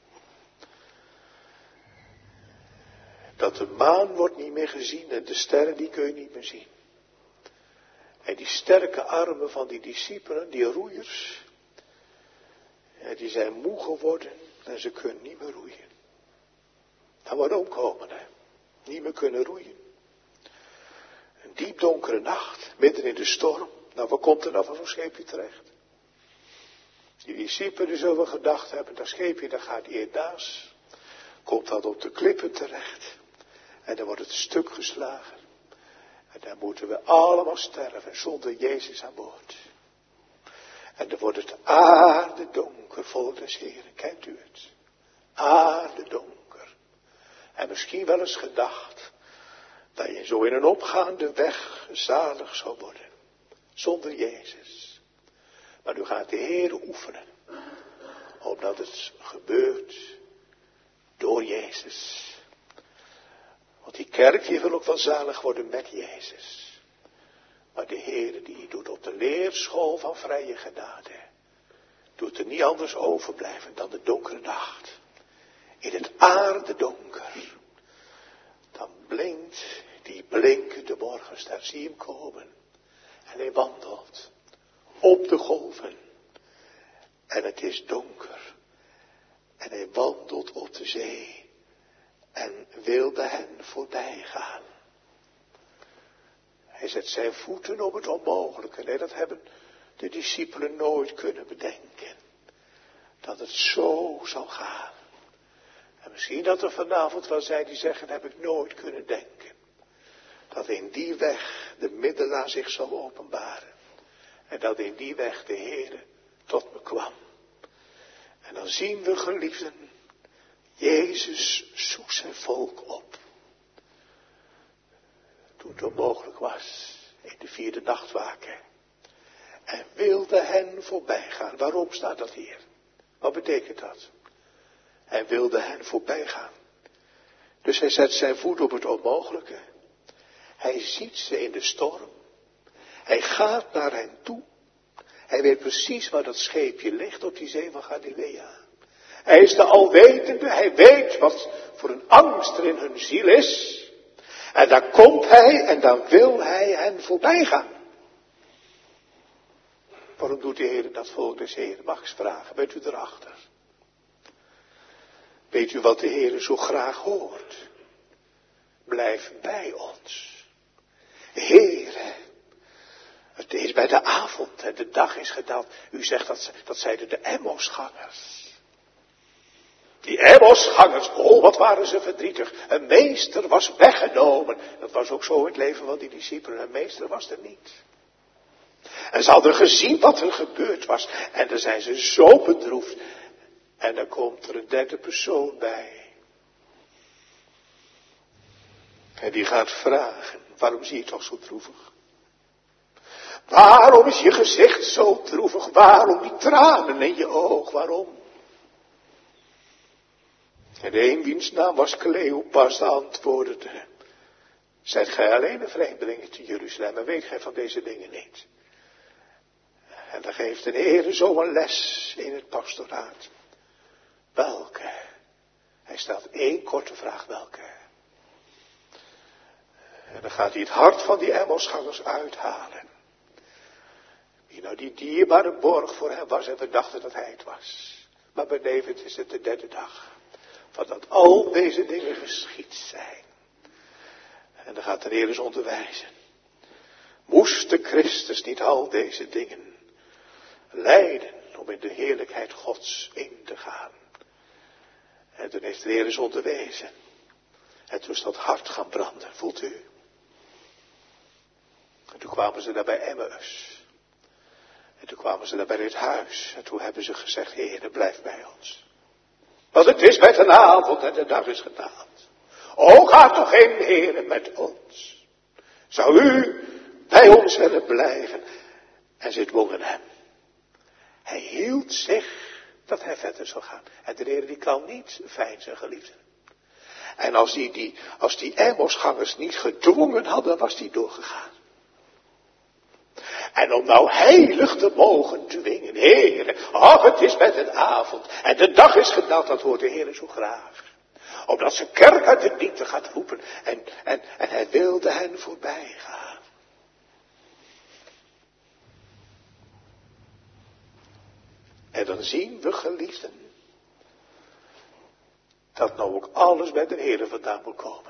Dat de maan wordt niet meer gezien en de sterren die kun je niet meer zien. En die sterke armen van die discipelen, die roeiers, die zijn moe geworden en ze kunnen niet meer roeien. Dat wordt ook komen, hè. Niet meer kunnen roeien. Een diep donkere nacht, midden in de storm. Nou, wat komt er dan van zo'n scheepje terecht? Die discipelen zullen gedacht hebben, dat scheepje dat gaat eerdaas. Komt dat op de klippen terecht. En dan wordt het stuk geslagen. En dan moeten we allemaal sterven zonder Jezus aan boord. En dan wordt het aarde donker vol des Heren. Kent u het? Aarde donker. En misschien wel eens gedacht dat je zo in een opgaande weg zalig zou worden. Zonder Jezus. Maar u gaat de Heer oefenen. Omdat het gebeurt door Jezus. Want die kerk die wil ook wel zalig worden met Jezus. Maar de Heer die doet op de leerschool van vrije genade. Doet er niet anders overblijven dan de donkere nacht. In het aardedonker. Dan blinkt die blinkende morgenster. Zie hem komen. En hij wandelt op de golven. En het is donker. En hij wandelt op de zee. En wilde hen voorbij gaan. Hij zet zijn voeten op het onmogelijke. Nee, dat hebben de discipelen nooit kunnen bedenken. Dat het zo zal gaan. En misschien dat er vanavond wel zijn die zeggen, dat heb ik nooit kunnen denken. Dat in die weg de middelaar zich zal openbaren. En dat in die weg de Heere tot me kwam. En dan zien we, geliefden, Jezus zoekt zijn volk op. Toen het onmogelijk was, in de vierde nachtwaken. En wilde hen voorbij gaan. Waarom staat dat hier? Wat betekent dat? Hij wilde hen voorbij gaan. Dus hij zet zijn voet op het onmogelijke. Hij ziet ze in de storm. Hij gaat naar hen toe. Hij weet precies waar dat scheepje ligt op die zee van Galilea. Hij is de alwetende. Hij weet wat voor een angst er in hun ziel is. En daar komt hij en dan wil hij hen voorbij gaan. Waarom doet de Heer dat volk des Heeren? Mag ik eens vragen, bent u erachter? Weet u wat de Heer zo graag hoort? Blijf bij ons. Heere, het is bij de avond en de dag is gedaald. U zegt dat, dat zeiden de Emmosgangers. Die Emmosgangers, oh wat waren ze verdrietig. Een meester was weggenomen. Dat was ook zo in het leven van die discipelen. Een meester was er niet. En ze hadden gezien wat er gebeurd was. En dan zijn ze zo bedroefd. En dan komt er een derde persoon bij. En die gaat vragen, waarom zie je toch zo droevig? Waarom is je gezicht zo droevig? Waarom die tranen in je oog? Waarom? En de een wiens naam was Cleopas antwoordde. Zijt gij alleen een vreemdeling te Jeruzalem en weet gij van deze dingen niet? En dan geeft de Heer zo een les in het pastoraat. Welke? Hij stelt één korte vraag, welke? En dan gaat hij het hart van die Emmosgangers uithalen. Wie nou die dierbare borg voor hem was en we dachten dat hij het was. Maar benevens is het de derde dag. Van dat al deze dingen geschied zijn. En dan gaat de Heer eens onderwijzen. Moest de Christus niet al deze dingen lijden om in de heerlijkheid Gods in te gaan? En toen heeft de Heer eens onderwezen. En toen is dat hart gaan branden, voelt u? En toen kwamen ze daar bij Emmaus. En toen kwamen ze daar bij dit huis. En toen hebben ze gezegd, Heer, blijf bij ons. Want het is met een avond en de dag is gedaald. O, ga toch heen, Heer, met ons. Zou u bij ons willen blijven? En ze dwongen hem. Hij hield zich dat hij verder zou gaan. En de Heer die kan niet veinzen, geliefden. En als die, die, als die Emmosgangers niet gedwongen hadden, was die doorgegaan. En om nou heilig te mogen dwingen, Heere, ach, het is met een avond en de dag is gedaald, dat hoort de Heere zo graag. Omdat zijn kerk uit de diepte gaat roepen en, en, en hij wilde hen voorbij gaan. En dan zien we, geliefden, dat nou ook alles bij de Heere vandaan moet komen.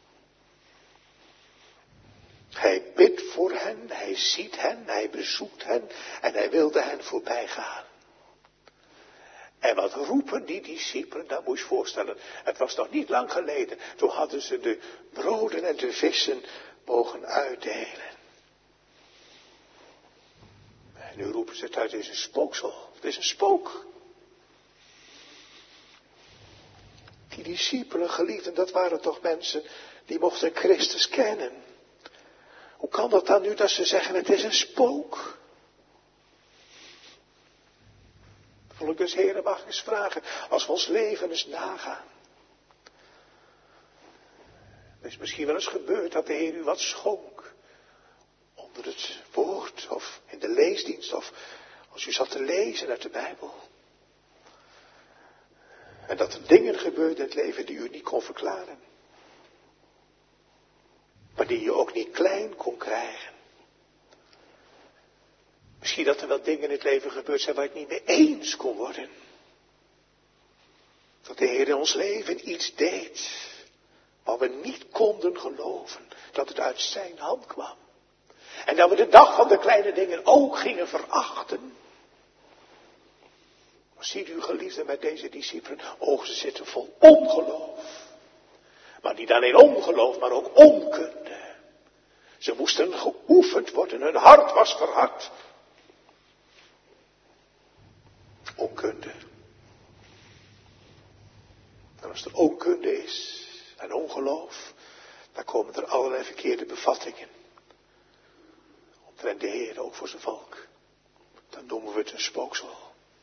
Hij bidt voor hen, hij ziet hen, hij bezoekt hen en hij wilde hen voorbij gaan. En wat roepen die discipelen, dat moet je voorstellen. Het was nog niet lang geleden, toen hadden ze de broden en de vissen mogen uitdelen. En nu roepen ze het uit, het is een spooksel, het is een spook. Die discipelen, geliefden, dat waren toch mensen die mochten Christus kennen. Hoe kan dat dan nu dat ze zeggen het is een spook? Volk des Heren mag ik eens vragen, als we ons leven eens nagaan. Het is misschien wel eens gebeurd dat de Heer u wat schonk. Onder het woord of in de leesdienst of als u zat te lezen uit de Bijbel. En dat er dingen gebeurden in het leven die u niet kon verklaren. Maar die je ook niet klein kon krijgen. Misschien dat er wel dingen in het leven gebeurd zijn waar je het niet mee eens kon worden. Dat de Heer in ons leven iets deed. Waar we niet konden geloven dat het uit zijn hand kwam. En dat we de dag van de kleine dingen ook gingen verachten. Maar ziet u, geliefden, met deze discipelen, ogen ze zitten vol ongeloof. Maar niet alleen ongeloof, maar ook onkunde. Ze moesten geoefend worden, hun hart was verhard. Onkunde. En als er onkunde is en ongeloof, dan komen er allerlei verkeerde bevattingen. Omtrent de Heer, ook voor zijn volk. Dan noemen we het een spooksel.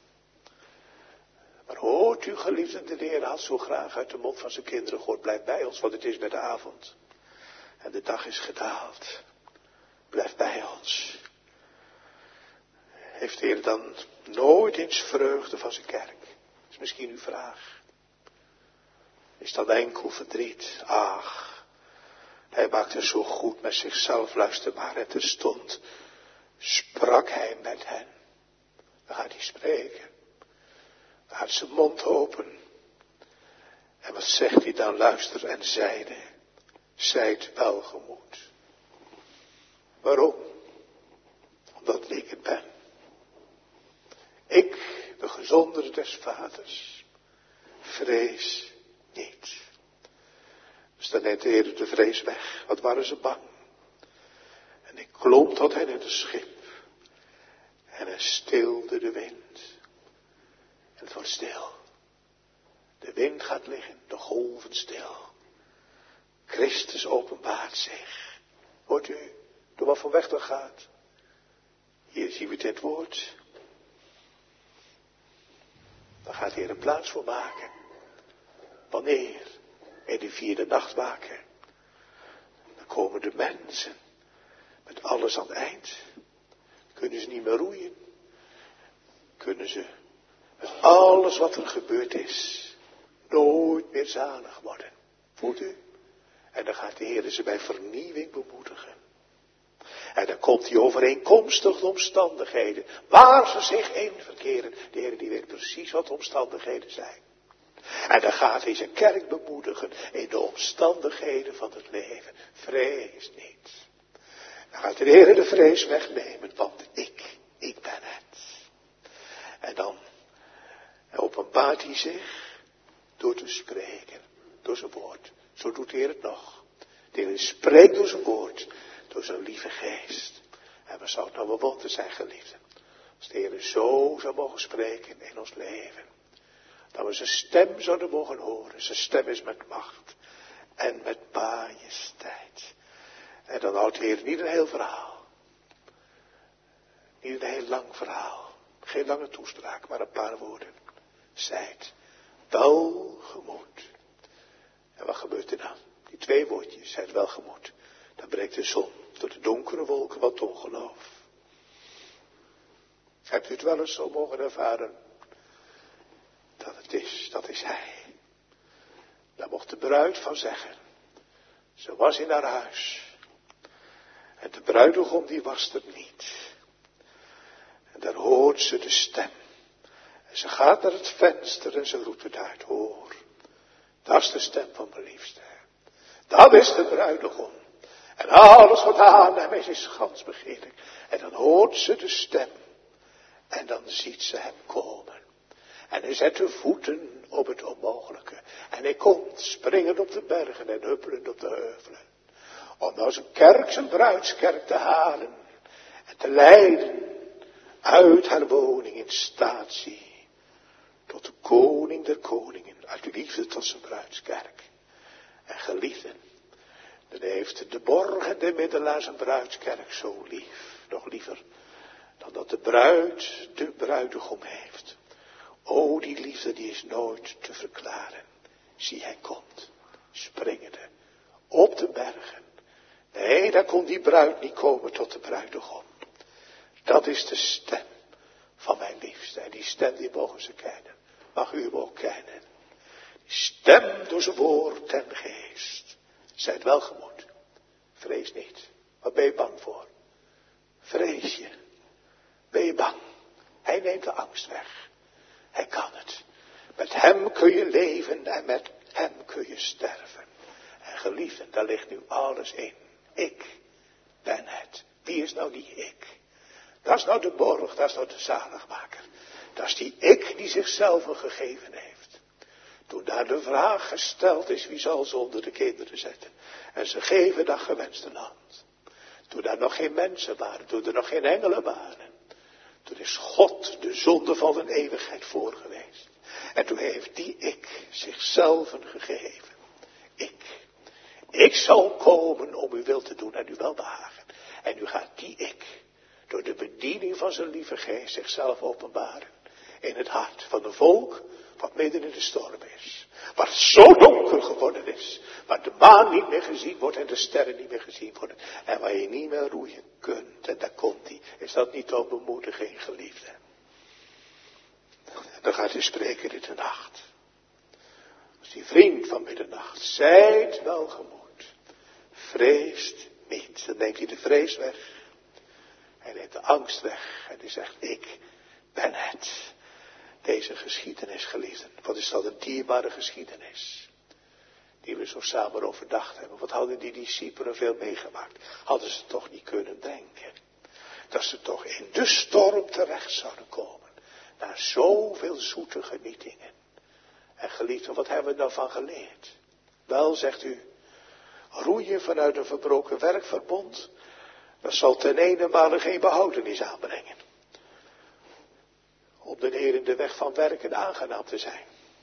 Maar hoort u, geliefden, de Heer had zo graag uit de mond van zijn kinderen gehoord, blijf bij ons, want het is bij de avond. En de dag is gedaald. Blijf bij ons. Heeft de Heer dan nooit eens vreugde van zijn kerk? Dat is misschien uw vraag. Is dat enkel verdriet? Ach, hij maakte zo goed met zichzelf luisterbaar. En terstond sprak hij met hen. Dan gaat hij spreken. Dan gaat zijn mond open. En wat zegt hij dan? Luister en zeide. Zijt welgemoed. Waarom? Omdat ik het ben. Ik, de gezondere des vaders, vrees niet. Dus dan neemt de Heer de vrees weg. Wat waren ze bang? En ik klom tot hen in het schip. En hij stilde de wind. En het wordt stil. De wind gaat liggen, de golven stil. Christus openbaart zich. Hoort u, door wat voor weg dat gaat? Hier zien we dit woord. Dan gaat hij er een plaats voor maken. Wanneer? In de vierde nachtwaken. Dan komen de mensen. Met alles aan het eind. Kunnen ze niet meer roeien. Kunnen ze met alles wat er gebeurd is. Nooit meer zalig worden. Voelt u? En dan gaat de Heer ze bij vernieuwing bemoedigen. En dan komt hij overeenkomstig de omstandigheden. Waar ze zich in verkeren. De Heer die weet precies wat de omstandigheden zijn. En dan gaat hij zijn kerk bemoedigen in de omstandigheden van het leven. Vrees niet. Dan gaat de Heer de vrees wegnemen, want ik, ik ben het. En dan openbaart hij zich door te spreken, door zijn woord. Zo doet de Heer het nog. De Heer spreekt door zijn woord, door zijn lieve geest. En wat zou het nou wel wonder zijn, geliefden, als de Heer zo zou mogen spreken in ons leven. Dat we zijn stem zouden mogen horen. Zijn stem is met macht en met majesteit. En dan houdt de Heer niet een heel verhaal. Niet een heel lang verhaal. Geen lange toespraak, maar een paar woorden. Zijt welgemoed. En wat gebeurt er dan? Die twee woordjes, zijt welgemoed. Dan breekt de zon door de donkere wolken wat ongeloof. Hebt u het wel eens zo mogen ervaren? Dat het is, dat is hij. Daar mocht de bruid van zeggen. Ze was in haar huis. En de bruidegom die was er niet. En daar hoort ze de stem. En ze gaat naar het venster en ze roept het uit. Hoor, dat is de stem van mijn liefste. Dat is de bruidegom. En alles wat aan hem is, is gans begeerlijk. En dan hoort ze de stem. En dan ziet ze hem komen. En hij zet de voeten op het onmogelijke. En hij komt springend op de bergen en huppelend op de heuvelen. Om nou zijn kerk, zijn bruidskerk te halen. En te leiden uit haar woning in statie. Tot de koning der koningen uit liefde tot zijn bruidskerk. En geliefden, dan heeft de borg en de middelaar zijn bruidskerk zo lief. Nog liever dan dat de bruid de bruidegom heeft. O, die liefde die is nooit te verklaren. Zie, hij komt, springende, op de bergen. Nee, daar kon die bruid niet komen tot de bruidegom. Dat is de stem van mijn liefste. En die stem die mogen ze kennen. Mag u hem ook kennen. Die stem door zijn woord en geest. Zijt welgemoed. Vrees niet. Wat ben je bang voor? Vrees je. Ben je bang? Hij neemt de angst weg. Hij kan het. Met hem kun je leven en met hem kun je sterven. En geliefden, daar ligt nu alles in. Ik ben het. Wie is nou die ik? Dat is nou de borg, dat is nou de zaligmaker. Dat is die ik die zichzelf gegeven heeft. Toen daar de vraag gesteld is, wie zal ze onder de kinderen zetten? En ze geven dat gewenste land. Toen daar nog geen mensen waren, toen er nog geen engelen waren. Toen is God de zonde van een eeuwigheid voor geweest. En toen heeft die ik zichzelf gegeven. Ik. Ik zal komen om uw wil te doen en uw welbehagen. En nu gaat die ik, door de bediening van zijn lieve geest, zichzelf openbaren. In het hart van een volk wat midden in de storm is. Waar het zo donker geworden is. Waar de maan niet meer gezien wordt en de sterren niet meer gezien worden. En waar je niet meer roeien kunt. En daar komt hij. Is dat niet al bemoediging, geliefde? En dan gaat hij spreken in de nacht. Als die vriend van middernacht. Zijt welgemoed. Vreest niet. Dan neemt hij de vrees weg. Hij neemt de angst weg. En hij zegt, ik ben het. Deze geschiedenis, geliefden. Wat is dat een dierbare geschiedenis. Die we zo samen overdacht hebben. Wat hadden die discipelen veel meegemaakt. Hadden ze toch niet kunnen denken. Dat ze toch in de storm terecht zouden komen. Na zoveel zoete genietingen. En geliefden, wat hebben we daarvan geleerd? Wel, zegt u, roeien vanuit een verbroken werkverbond. Dat zal ten ene male geen behoudenis aanbrengen. Om de Heer in de weg van werken aangenaam te zijn.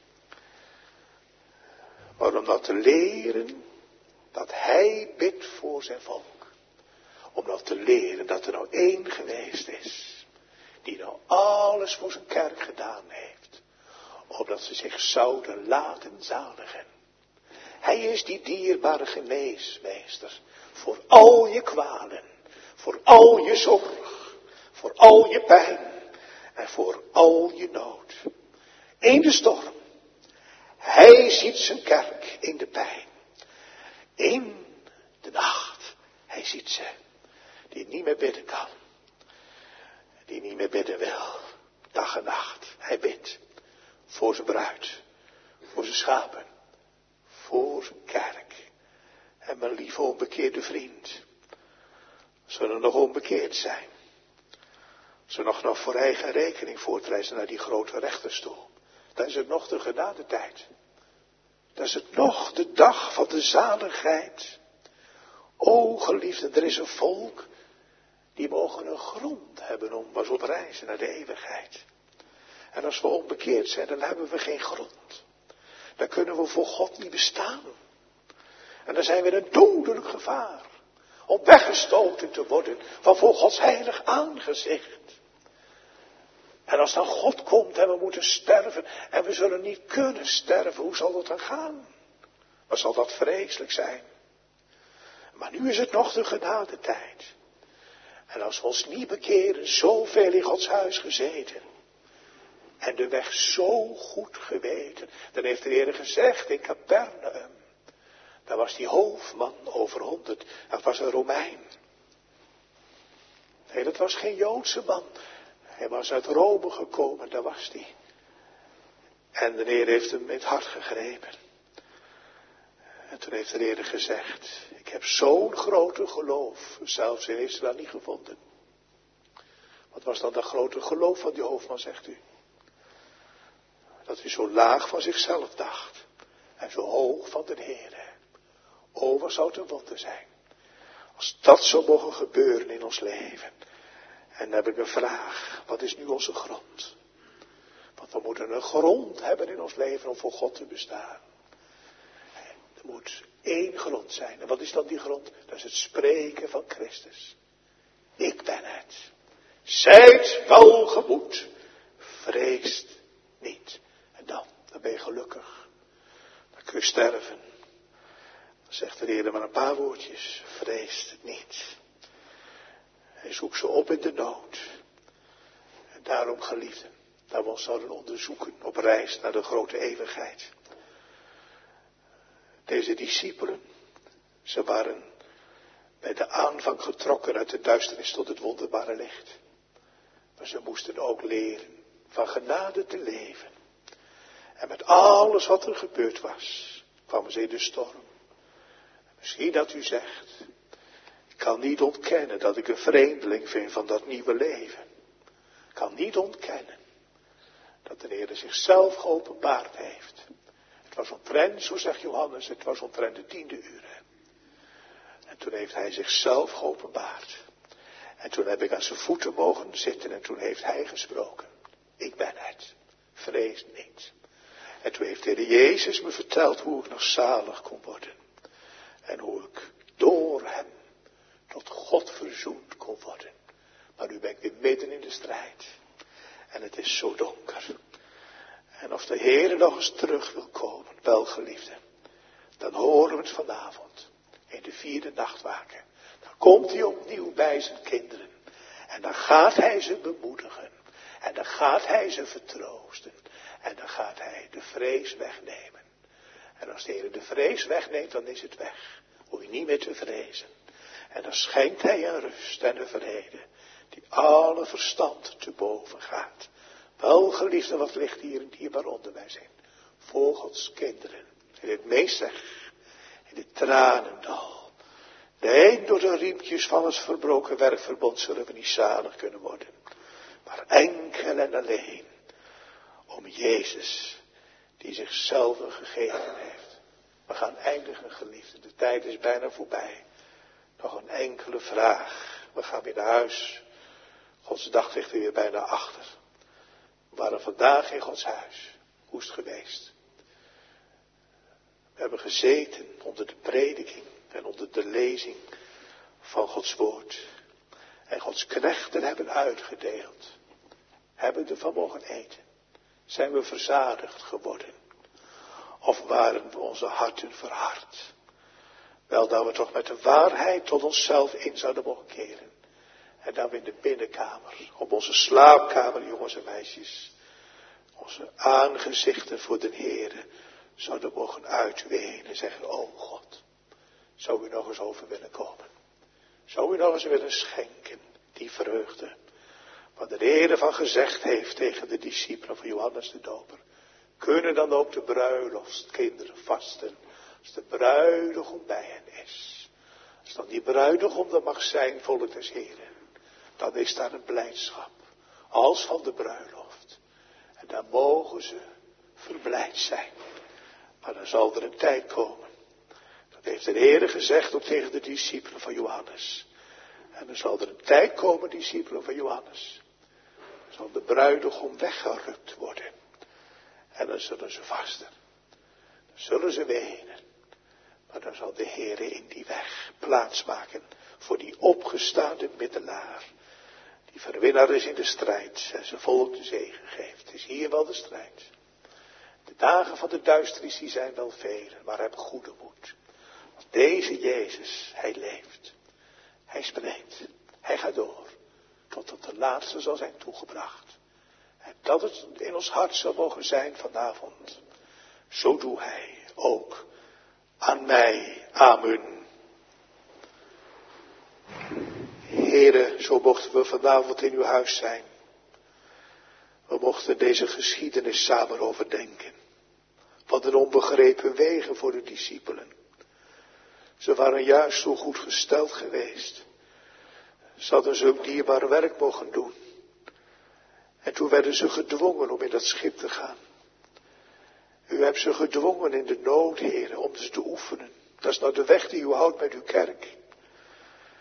Maar om dat te leren, dat Hij bidt voor zijn volk. Om dat te leren dat er nou één geweest is. Die nou alles voor zijn kerk gedaan heeft. Opdat ze zich zouden laten zaligen. Hij is die dierbare geneesmeester. Voor al je kwalen. Voor al je zorg. Voor al je pijn. En voor al je nood. In de storm. Hij ziet zijn kerk in de pijn. In de nacht. Hij ziet ze. Die niet meer bidden kan. Die niet meer bidden wil. Dag en nacht. Hij bidt. Voor zijn bruid. Voor zijn schapen. Voor zijn kerk. En mijn lieve onbekeerde vriend. Zullen nog onbekeerd zijn. Ze nog nog voor eigen rekening voortreizen naar die grote rechterstoel. Dan is het nog de genadetijd. Dan is het nog de dag van de zaligheid. O geliefden, er is een volk. Die mogen een grond hebben om maar op reizen naar de eeuwigheid. En als we onbekeerd zijn, dan hebben we geen grond. Dan kunnen we voor God niet bestaan. En dan zijn we in een dodelijk gevaar. Om weggestoten te worden van voor Gods heilig aangezicht. En als dan God komt en we moeten sterven en we zullen niet kunnen sterven, hoe zal dat dan gaan? Wat zal dat vreselijk zijn? Maar nu is het nog de genadetijd. En als we ons niet bekeren, zoveel in Gods huis gezeten. En de weg zo goed geweten. Dan heeft de Heer gezegd in Capernaum. Daar was die hoofdman over honderd. Dat was een Romein. Nee, dat was geen Joodse man. Hij was uit Rome gekomen, daar was hij. En de Heer heeft hem in het hart gegrepen. En toen heeft de Heer gezegd, ik heb zo'n grote geloof, zelfs in Israël niet gevonden. Wat was dan dat grote geloof van die hoofdman, zegt u? Dat hij zo laag van zichzelf dacht. En zo hoog van de Heer. O, wat zou het een wonder zijn. Als dat zou mogen gebeuren in ons leven. En dan heb ik een vraag. Wat is nu onze grond? Want we moeten een grond hebben in ons leven om voor God te bestaan. Er moet één grond zijn. En wat is dan die grond? Dat is het spreken van Christus. Ik ben het. Zijt welgemoed. Vreest niet. En dan, dan ben je gelukkig. Dan kun je sterven. Dan zegt de Heer maar een paar woordjes. Vreest het niet. Hij zoekt ze op in de nood. En daarom, geliefden, dat we ons zouden onderzoeken op reis naar de grote eeuwigheid. Deze discipelen, ze waren bij de aanvang getrokken uit de duisternis tot het wonderbare licht. Maar ze moesten ook leren van genade te leven. En met alles wat er gebeurd was, kwamen ze in de storm. Misschien dat u zegt, ik kan niet ontkennen dat ik een vreemdeling vind van dat nieuwe leven. Ik kan niet ontkennen dat de Heer zichzelf geopenbaard heeft. Het was omtrent, zo zegt Johannes, het was omtrent de tiende uur. En toen heeft hij zichzelf geopenbaard. En toen heb ik aan zijn voeten mogen zitten en toen heeft hij gesproken. Ik ben het. Vrees niet. En toen heeft de Heer Jezus me verteld hoe ik nog zalig kon worden. En hoe ik door hem tot God verzoend kon worden. Maar nu ben ik weer midden in de strijd. En het is zo donker. En als de Heer nog eens terug wil komen, welgeliefde, dan horen we het vanavond. In de vierde nachtwaken. Dan komt hij opnieuw bij zijn kinderen. En dan gaat hij ze bemoedigen. En dan gaat hij ze vertroosten. En dan gaat hij de vrees wegnemen. En als de Heer de vrees wegneemt, dan is het weg. Hoef je niet meer te vrezen. En dan schenkt hij een rust en een vrede. Die alle verstand te boven gaat. Wel geliefde, wat ligt hier in dierbaar onderwijs in. Voor Gods kinderen. In het meest zeg. In het tranendal. Nee, door de riempjes van het verbroken werkverbond zullen we niet zalig kunnen worden. Maar enkel en alleen om Jezus, die zichzelf gegeven heeft. We gaan eindigen, geliefden. De tijd is bijna voorbij. Nog een enkele vraag. We gaan weer naar huis. Gods dag ligt er weer bijna achter. We waren vandaag in Gods huis. Hoe is het geweest? We hebben gezeten onder de prediking en onder de lezing van Gods woord. En Gods knechten hebben uitgedeeld. Hebben ervan mogen eten. Zijn we verzadigd geworden? Of waren we onze harten verhard? Wel, dat we toch met de waarheid tot onszelf in zouden mogen keren. En dan in de binnenkamer, op onze slaapkamer, jongens en meisjes, onze aangezichten voor de Heere zouden mogen uitwenen en zeggen, oh God, zou u nog eens over willen komen? Zou u nog eens willen schenken, die vreugde, wat de Heere van gezegd heeft tegen de discipelen van Johannes de Doper? Kunnen dan ook de bruiloftskinderen vasten, als de bruidegom bij hen is? Als dan die bruidegom er mag zijn, volk des Heeren, dan is daar een blijdschap, als van de bruiloft. En dan mogen ze verblijd zijn. Maar dan zal er een tijd komen. Dat heeft de Heere gezegd ook tegen de discipelen van Johannes. En dan zal er een tijd komen, discipelen van Johannes. Dan zal de bruidegom weggerukt worden. En dan zullen ze vasten. Dan zullen ze wenen. Maar dan zal de Heere in die weg plaats maken voor die opgestaande middelaar. Die verwinnaar is in de strijd en zijn volk de zegen geeft. Het is hier wel de strijd. De dagen van de duisternis die zijn wel vele, maar heb goede moed. Want deze Jezus, hij leeft. Hij spreekt. Hij gaat door. Totdat de laatste zal zijn toegebracht. En dat het in ons hart zal mogen zijn vanavond. Zo doe hij ook aan mij. Amen. Heere, zo mochten we vanavond in uw huis zijn. We mochten deze geschiedenis samen overdenken. Wat een onbegrepen wegen voor de discipelen. Ze waren juist zo goed gesteld geweest. Ze hadden zulk dierbaar werk mogen doen. En toen werden ze gedwongen om in dat schip te gaan. U hebt ze gedwongen in de nood, Heere, om ze te oefenen. Dat is nou de weg die u houdt met uw kerk.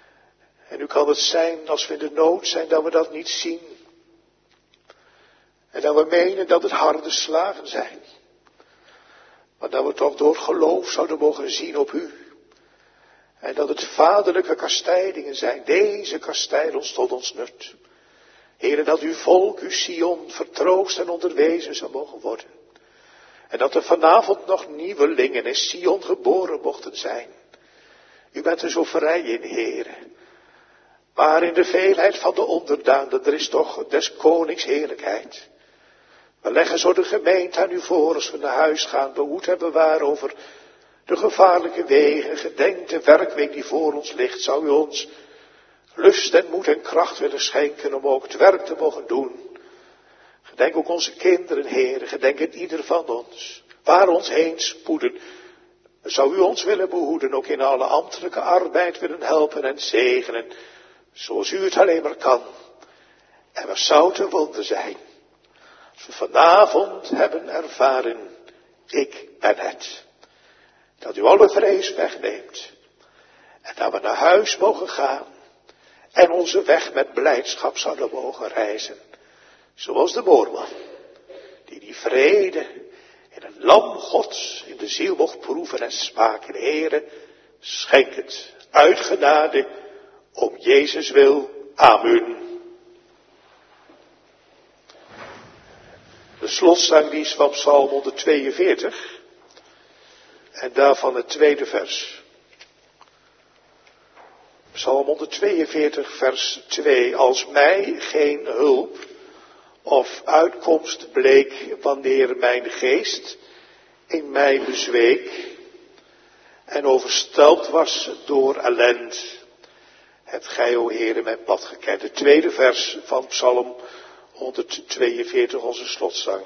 En nu kan het zijn, als we in de nood zijn, dat we dat niet zien. En dat we menen dat het harde slagen zijn. Maar dat we toch door geloof zouden mogen zien op u. En dat het vaderlijke kastijdingen zijn. Deze kastijd ons tot ons nut. Heere, dat uw volk, uw Sion, vertroost en onderwezen zou mogen worden. En dat er vanavond nog nieuwelingen in Sion geboren mochten zijn. U bent er zo vrij in, Heere. Maar in de veelheid van de onderdaanden, er is toch des konings heerlijkheid. We leggen zo de gemeente aan u voor als we naar huis gaan, behoed en bewaar over de gevaarlijke wegen, gedenk de werkweek die voor ons ligt. Zou u ons lust en moed en kracht willen schenken om ook het werk te mogen doen. Gedenk ook onze kinderen, Heere, gedenk in ieder van ons. Waar ons heen spoeden, zou u ons willen behoeden, ook in alle ambtelijke arbeid willen helpen en zegenen, zoals u het alleen maar kan. En wat zou te wonder zijn, als we vanavond hebben ervaren, ik ben het. Dat u alle vrees wegneemt. En dat we naar huis mogen gaan. En onze weg met blijdschap zouden mogen reizen. Zoals de moorman. Die die vrede in het lam Gods in de ziel mocht proeven en smaken. Heere, schenk het uit genade om Jezus wil. Amen. De slotzang die is van Psalm honderdtweeënveertig. En daarvan het tweede vers. Psalm honderdtweeënveertig vers twee. Als mij geen hulp of uitkomst bleek wanneer mijn geest in mij bezweek en overstelpt was door ellend. Hebt gij, o Heere, mijn pad gekend. Het tweede vers van Psalm honderdtweeënveertig, onze slotzang.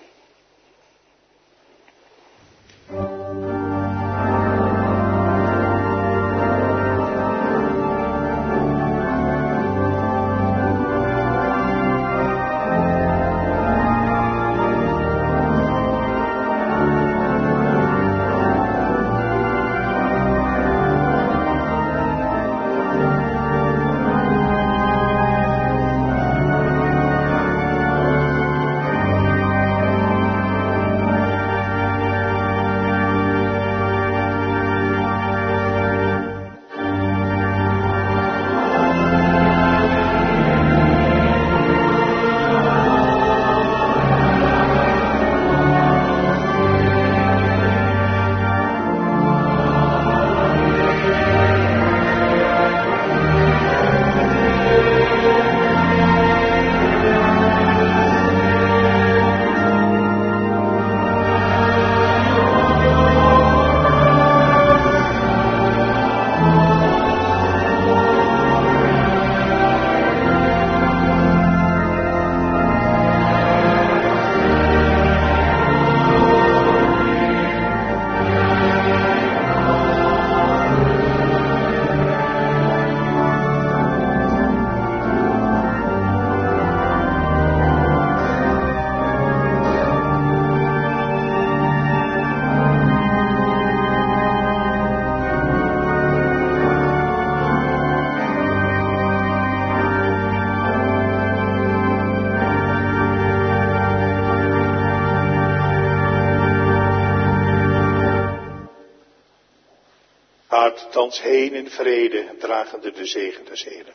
Thans heen in vrede, dragende de zegen des Heeren.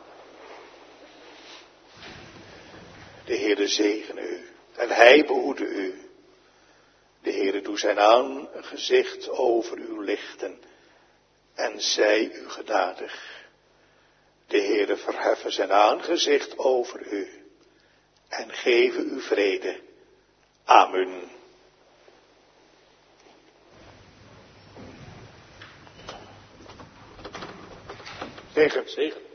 De Heere zegene u, en hij behoede u. De Heere doe zijn aangezicht over u lichten, en zij u genadig. De Heere verheffen zijn aangezicht over u, en geven u vrede. Amen. Zegen. Zegen.